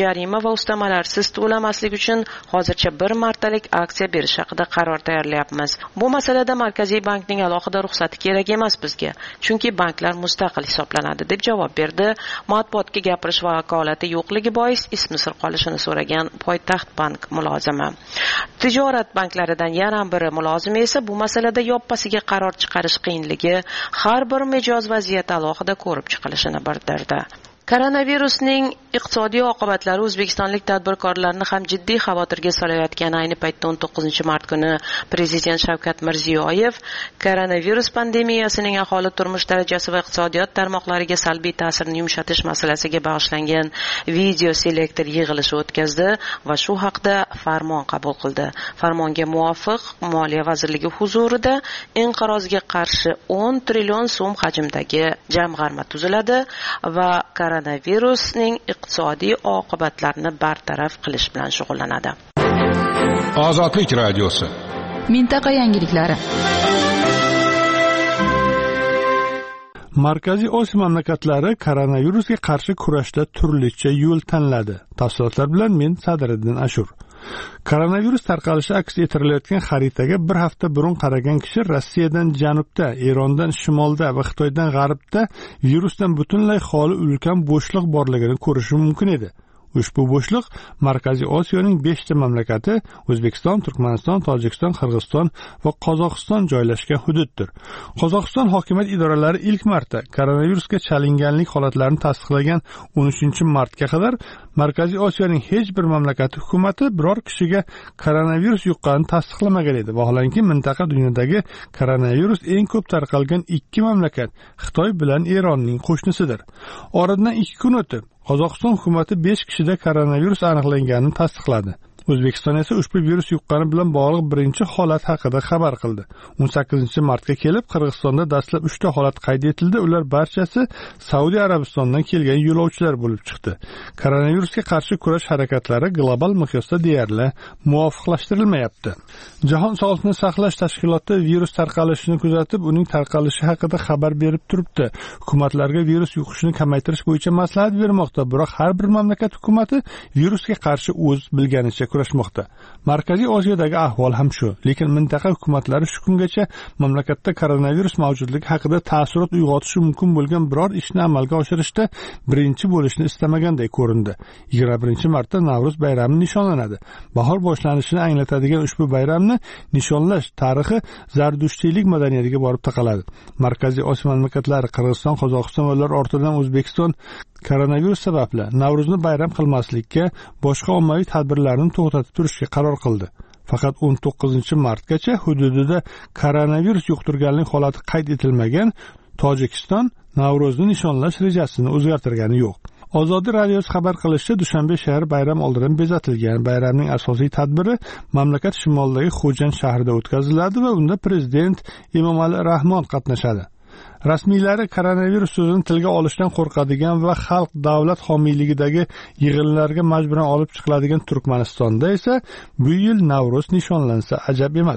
va ustamalarsiz to'lamaslik uchun hozircha bir martalik aksiya berish haqida qaror tayyorlayapmiz. Bu masalada Markaziy bankning alohida ruxsati kerak emas bizga, chunki banklar mustaqil hisoblanadi, deb javob berdi. Matbuotga gapirish vakolati yo'qligi bois ismi sir qolishini so'ragan Poytaxt bank mulozimi. Tijorat banklaridan yana biri mulozimi esa bu masalada yoppasiga qaror chiqarish qiyinligi, har bir mijoz vaziyat alohida ko'rib chiqilishini bildirdi. Koronavirusning iqtisodiy oqibatlari o'zbekistonlik tadbirkorlarni ham jiddiy xavotirga solayotgani ayni paytda 19 mart kuni Prezident Shavkat Mirziyoyev koronavirus pandemiyasining aholi turmush darajasi va iqtisodiyot tarmoqlariga salbiy ta'sirini yumshatish masalasiga bag'ishlangan video selektor yig'ilishi o'tkazdi va shu haqda farmon qabul qildi. Farmonga muvofiq Moliya vazirligi huzurida inqirozga qarshi 10 trillion so'm hajmdagi jamg'arma tuziladi va koronavirusning iqtisodiy oqibatlarini bartaraf qilish bilan shug'ullanadi. Ozodlik radiosi. Mintaqa yangiliklari. Markaziy Osiyo mamlakatlari koronavirusga qarshi kurashda turlicha yo'l tanladi. Tafsilotlar bilan men Sadriddin Ashur. Koronavirus tarqalishi aks ettirilayotgan xaritaga bir hafta burun qaragan kishi Rossiyadan janubda, Erondan shimolda va Xitoydan g'arbda virusdan butunlay xoli ulkan bo'shliq borligini ko'rishi mumkin edi. Ushbu bo'shliq Markaziy Osiyoning 5 ta mamlakati O'zbekiston, Turkmaniston, Tojikiston, Qirg'iziston va Qozog'iston joylashgan hududdir. Qozog'iston hokimiyat idoralari ilk marta koronavirusga chalinganlik holatlarini tasdiqlagan 13-martga qadar Markaziy Osiyoning hech bir mamlakati hukumati biror kishiga koronavirus yuqqanini tasdiqlamagan edi. Vaholanki mintaqa dunyodagi koronavirus eng ko'p tarqalgan 2 mamlakat Xitoy bilan Eronning qo'shnisidir. Oradan 2 kun o'tib Qozog'iston hukumati 5 kishida koronavirus aniqlanganini tasdiqladi. O'zbekiston esa ushbu virus yuqqani bilan bog'liq birinchi holat haqida xabar qildi. 18-martga kelib Qirg'izistonda dastlab 3 ta holat qayd etildi. Ular barchasi Saudiya Arabistonidan kelgan yo'lovchilar bo'lib chiqdi. Koronavirusga qarshi kurash harakatlari global miqyosda deyarli muvofiqlashtirilmayapti. Jahon sog'liqni saqlash tashkiloti virus tarqalishini kuzatib, uning tarqalishi haqida xabar berib turibdi. Hukumatlarga virus yuqishini kamaytirish bo'yicha maslahat bermoqda, biroq har bir mamlakat hukumati virusga qarshi o'z bilganicha kurashmoqda. Markaziy Osiyodagi ahvol ham shu, lekin mintaqa hukumatlari shu kungacha mamlakatda koronavirus mavjudligi haqida taassurot uyg'otishi mumkin bo'lgan biror ishni amalga oshirishda birinchi bo'lishni istamaganday ko'rindi. 21-martda Navro'z bayrami nishonlanadi. Bahor boshlanishini anglatadigan ushbu bayramni nishonlash tarixi Zardushtiylik madaniyatiga borib taqaladi. Markaziy Osiyo mamlakatlari Qirg'iziston, Qozog'iston va ular ortidan O'zbekiston koronavirus sababli Navro'zni bayram qilmaslikka, boshqa ommaviy tadbirlarni to'xtatib turishga qaror qildi. Faqat 19-martgacha hududida koronavirus yuqtirganlik holati qayd etilmagan Tojikiston Navro'zni nishonlash rejasini o'zgartirgani yo'q. Ozodlik radiosi xabar qilishicha, Dushanbe shahri bayram oldidan bezatilgan. Bayramning asosiy tadbiri mamlakat shimolidagi Xo'jand shahrida o'tkaziladi va unda prezident Emomali Rahmon qatnashadi. Rasmiylari koronavirus so'zini tilga olishdan qo'rqadigan va xalq davlat homiyligidagi yig'inlarga majburan olib chiqiladigan Turkmanistonda esa bu yil Navro'z nishonlansa ajab emas.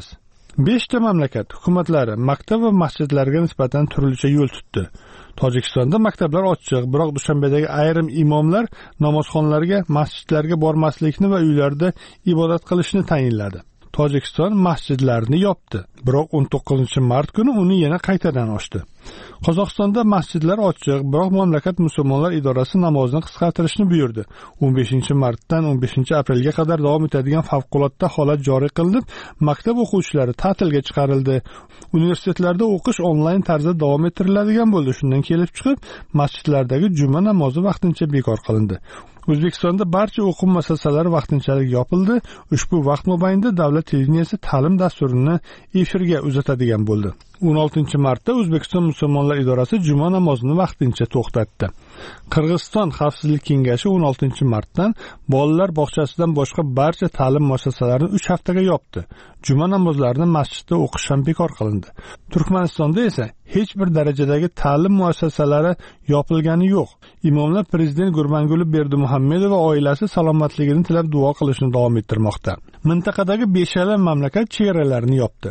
5 ta mamlakat hukumatlari maktab va masjidlarga nisbatan turlicha yo'l tutdi. Tojikistonda maktablar ochiq, biroq Dushanbedagi ayrim imomlar namozxonlarga, masjidlarga bormaslikni va uylarda ibodat qilishni tayinladi. Tojikiston masjidlarni yopdi, biroq 19-mart kuni uni yana qaytadan ochdi. Qozog'istonda masjidlar ochiq, biroq mamlakat musulmonlar idorasi namozni qisqartirishni buyurdi. 15-martdan 15-aprelga qadar davom etadigan favqulodda holat joriy qilinib, maktab o'quvchilari ta'tilga chiqarildi. Universitetlarda o'qish onlayn tarzda davom ettiriladigan bo'ldi. Shundan kelib chiqib, masjidlardagi juma namozi vaqtincha bekor qilindi. O'zbekistonda barcha o'quv muassasalari vaqtinchalik yopildi. Ushbu vaqt mobaynida davlat televideniyasi ta'lim dasturini efirga uzatadigan bo'ldi. 16-martda O'zbekiston musulmonlar idorasi juma namozini vaqtincha to'xtatdi. Qirg'iziston Xavfsizlik kengashi 16-martdan bolalar bog'chasidan boshqa barcha ta'lim muassasalarini 3 haftaga yopdi. Juma namozlarini masjidda o'qish ham bekor qilindi. Turkmanistonda esa hech bir darajadagi ta'lim muassasalari yopilgani yo'q. Imomlar prezident Gurbanguli Berdimuhammedov va oilasi salomatligini tilab duo qilishni davom ettirmoqda. Mintaqadagi 5 mamlakat chegaralarini yopdi.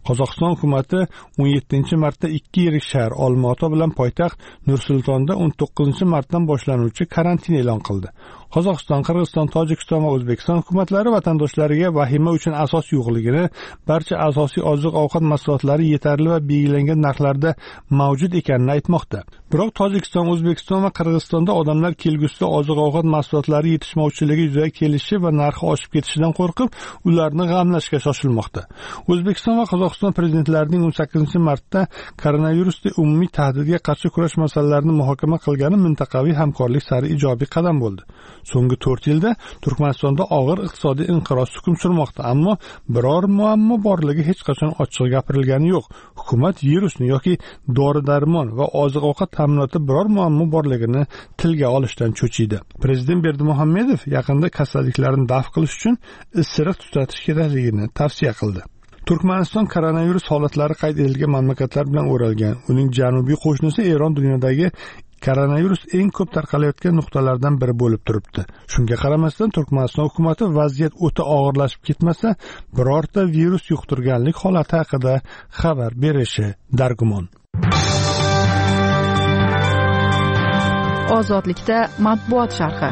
Qozog'iston hukumati 17-martda 2 yirik shahar Olmaota bilan poytaxt Nur-Sultonda 19-martdan boshlanuvchi karantin e'lon qildi. Qozog'iston, Qirg'iziston, Tojikiston va O'zbekiston hukumatlari vatandoshlariga vahima uchun asos yo'qligini, barcha asosiy oziq-ovqat mahsulotlari yetarli va belgilangan narxlarda mavjud ekanini aytmoqda. Biroq Tojikiston, O'zbekiston va Qirg'izistonda odamlar kelgusida oziq-ovqat mahsulotlari yetishmovchiligi yuzaga kelishi va narxi oshib ketishidan qo'rqib, ularni g'amlashga shoshilmoqda. O'zbekiston va Qozog'iston prezidentlarining 18-martda koronavirusning umumiy tahdidga qarshi kurash masalalarini muhokama qilgani mintaqaviy hamkorlik sari ijobiy qadam bo'ldi. So'nggi 4 yilda Turkmanistonda og'ir iqtisodiy inqiroz hukm surmoqda, ammo biror muammo borligi hech qachon ochiq gapirilgani yo'q. Hukumat virusni yoki dori-darmon va oziq-ovqat ta'minoti biror muammo borligini tilga olishdan cho'chiydi. Prezident Berdimuhamedov yaqinda kasalliklarni daf qilish uchun issiq tutatish kerakligini tavsiya qildi. Turkmaniston koronavirus holatlari qayd etilgan mamlakatlar bilan o'ralgan. Uning janubiy qo'shnisi Eron dunyodagi koronavirus eng ko'p tarqalayotgan nuqtalardan biri bo'lib turibdi. Shunga qaramasdan Turkmaniston hukumati vaziyat o'ta og'irlashib ketmasa, birorta virus yuqtirganlik holati haqida xabar berishi dargumon. Ozodlikda matbuot sharhi.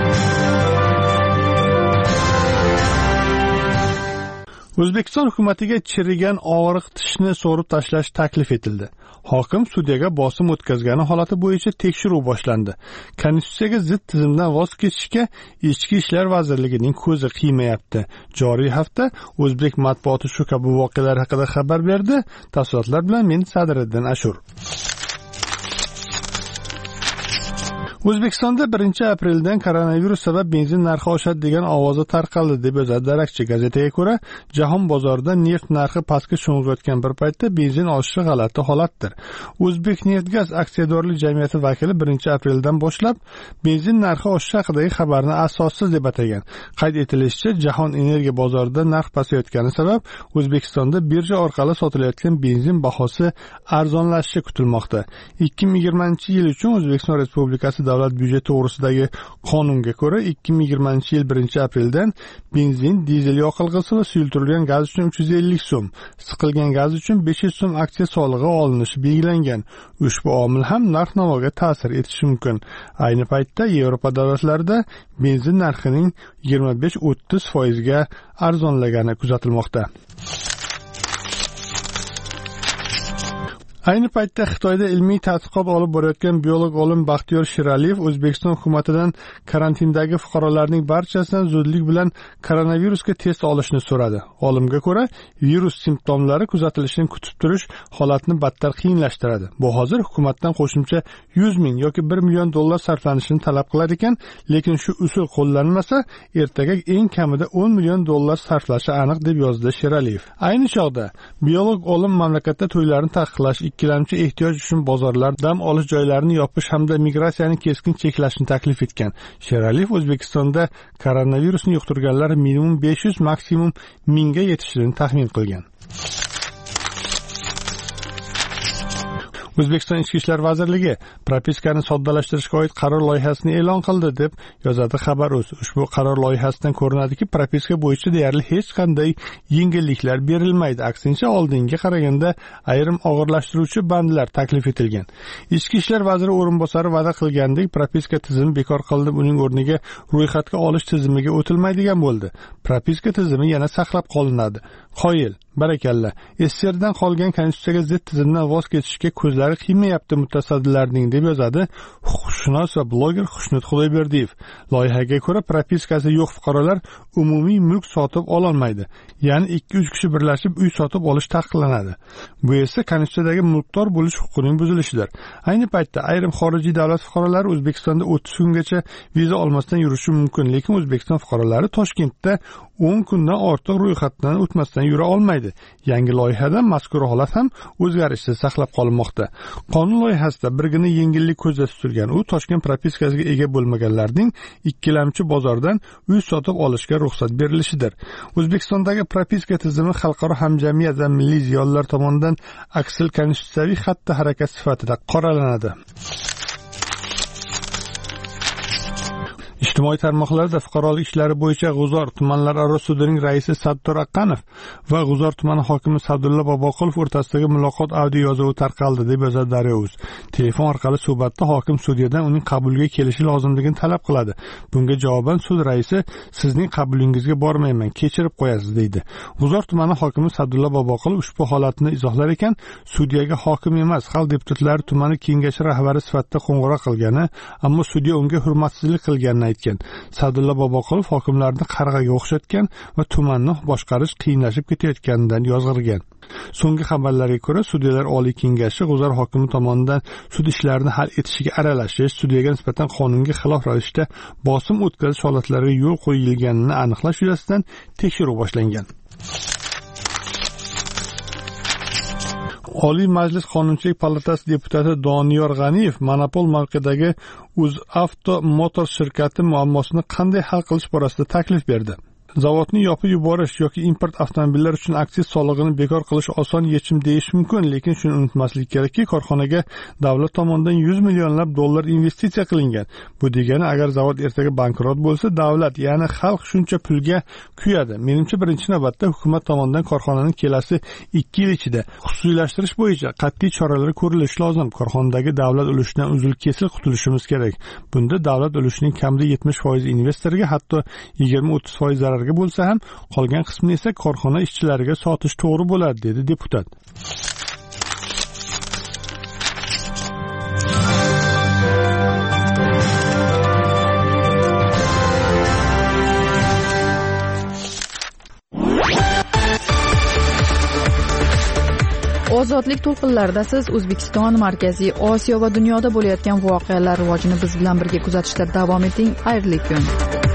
O'zbekiston hukumatiga chirigan og'riq tishni so'rib tashlash taklif etildi. Hokim sudyaga bosim o'tkazgani holati bo'yicha tekshiruv boshlandi. Konstitutsiyaga zid tizimdan voz kechishga Ichki ishlar vazirligining ko'zi qiymayapti. Joriy hafta o'zbek matbuoti shu kabi voqealar haqida xabar berdi. Tafsilotlar bilan men Sadriddin Ashur. O'zbekistonda 1-apreldan koronavirus sabab benzin narxi oshadi degan ovoza tarqaldi deb yozadi Darakchi gazetaga ko'ra, jahon bozorida neft narxi pastga sho'ng'iyotgan bir paytda benzin oshishi g'alati holatdir. O'zbekneftgaz aksiyadorlik jamiyati vakili 1-apreldan boshlab benzin narxi oshishi haqidagi xabarni asossiz deb atagan. Qayd etilishicha, jahon energiya bozorida narx pasayotgani sabab O'zbekistonda birja orqali sotilayotgan benzin bahosi arzonlashishi kutilmoqda. 2020-yil uchun O'zbekiston Respublikasi davlat byudjeti to'g'risidagi qonunga ko'ra 2020-yil 1-apreldan benzin, dizel yoqilg'isi va suyultirilgan gaz uchun 350 so'm, siqilgan gaz uchun 500 so'm aksiya solig'i olinishi belgilangan. Ushbu omil ham narx-navoga ta'sir etishi mumkin. Ayni paytda Yevropa davlatlarida benzin narxining 25-30% ga arzonlagani kuzatilmoqda. Ayni paytda Xitoyda ilmiy tadqiqot olib borayotgan biolog olim Baxtiyor Shiraliyev O'zbekiston hukumatidan karantindagi fuqarolarning barchasidan zudlik bilan koronavirusga test olishni so'radi. Olimga ko'ra, virus simptomlari kuzatilishini kutib turish holatni battar qiyinlashtiradi. Bu hozir hukumatdan qo'shimcha 100 ming yoki 1 million dollar sarflanishini talab qilar ekan, lekin shu usul qo'llanmasa, ertaga eng kamida 10 million dollar sarflashi aniq deb yozdi Shiraliyev. Ayni chog'da biolog olim mamlakatda to'ylarni taqiqlash, ikkilamchi ehtiyoj uchun bozorlar, dam olish joylarini yopish hamda migratsiyani keskin cheklashni taklif etgan. Sheraliyev O'zbekistonda koronavirusni yuqtirganlar minimum 500, maksimum 1000 ga yetishini taxmin qilgan. O'zbekiston Ichki ishlar vazirligi propiskani soddalashtirishga oid qaror loyihasini e'lon qildi deb yozadi Xabar.uz. Ushbu qaror loyihasidan ko'rinadiki, propiska bo'yicha deyarli hech qanday yengilliklar berilmaydi. Aksincha, oldinga qaraganda ayrim og'irlashtiruvchi bandlar taklif etilgan. Ichki ishlar vaziri o'rinbosari va'da qilgandek, propiska tizimi bekor qilinib, uning o'rniga ro'yxatga olish tizimiga o'tilmaydigan bo'ldi. Propiska tizimi yana saqlab qolinadi. Qoyil, barakalla. SSRdan qolgan konstitutsiyaga zid tizimdan voz kechishga ko'zlari qiymayapti mutasaddilarning deb yozadi huquqshunos va bloger Xushnud Xudoyberdiyev. Loyihaga ko'ra, propiskasi yo'q fuqarolar umumiy mulk sotib ololmaydi. Ya'ni 2-3 kishi birlashib uy sotib olish taqiqlanadi. Bu esa konstitutsiyadagi mulkdor bo'lish huquqining buzilishidir. Ayni paytda ayrim xorijiy davlat fuqarolari O'zbekistonda 30 kungacha viza olmasdan yurishi mumkin, lekin O'zbekiston fuqarolari Toshkentda 10 kundan ortiq ro'yxatdan o'tmasdan yura olmaydi. Yangi loyihada mazkur holat ham o'zgarishsiz saqlab qolinmoqda. Qonun loyihasida birgina yengillik ko'zda tutilgan. U Toshkent propiskasiga ega bo'lmaganlarning ikkilamchi bozordan uy sotib olishga ruxsat berilishidir. O'zbekistondagi propiska tizimi xalqaro hamjamiyat va milliy ziyolilar tomonidan aksil konstitutsiyaviy xatti harakat sifatida qoralanadi. Ijtimoiy tarmoqlarda fuqarolik ishlari bo'yicha G'uzor tumanlararo sudining raisi Sattor Aqqanov va G'uzor tumani hokimi Sadulla Boboqulov o'rtasidagi muloqot audio yozuvi tarqaldi deb yozadi Daryo.uz. Telefon orqali suhbatda hokim sudyadan uning qabuliga kelishi lozimligini talab qiladi. Bunga javoban sud raisi sizning qabulingizga bormayman, kechirib qo'yasiz deydi. G'uzor tumani hokimi Sadulla Boboqulov ushbu holatni izohlar ekan, sudyaga hokim emas, xalq deputatlari tumani kengashi rahbari sifatida qo'ng'iroq qilgani, ammo sudya unga hurmatsizlik qilganini aytgan. Sadulla Boboqulov hokimlarni qarg'aga o'xshatgan va tumanni boshqarish qiyinlashib ketayotganidan yozg'irgan. So'nggi xabarlarga ko'ra, sudyalar Oliy kengashi G'uzor hokimi tomonidan sud ishlarini hal etishiga aralashish, sudyaga nisbatan qonunga xilof ravishda bosim o'tkazish holatlariga yo'l qo'yilganini aniqlash yuzasidan tekshiruv boshlangan. Oliy Majlis Qonunchilik palatasi deputati Doniyor G'aniyev monopol mavqedagi UzAvto Motors shirkati muammosini qanday hal qilish borasida taklif berdi. Zavodni yopib yuborish yoki import avtomobillar uchun aksiz solig'ini bekor qilish oson yechim deyish mumkin, lekin shuni unutmaslik kerakki, korxonaga davlat tomonidan 100 millionlab dollar investitsiya qilingan. Bu degani, agar zavod ertaga bankrot bo'lsa, davlat, ya'ni xalq shuncha pulga kuyadi. Menimcha, birinchi navbatda hukumat tomonidan korxonaning kelasi 2 yil ichida xususiylashtirish bo'yicha qat'iy choralar ko'rilishi lozim. Korxonadagi davlat ulushidan uzil-kesil qutulishimiz kerak. Bunda davlat ulushining kamida 70% investorga, hatto 20-30% zarar bo'lsa ham, qolgan qismini esa korxona ishchilariga sotish to'g'ri bo'ladi, dedi deputat. Ozodlik to'lqinlarida siz O'zbekiston, Markaziy Osiyo va dunyoda bo'layotgan voqealar rivojini biz bilan birga kuzatishda davom eting. Xayrli kun.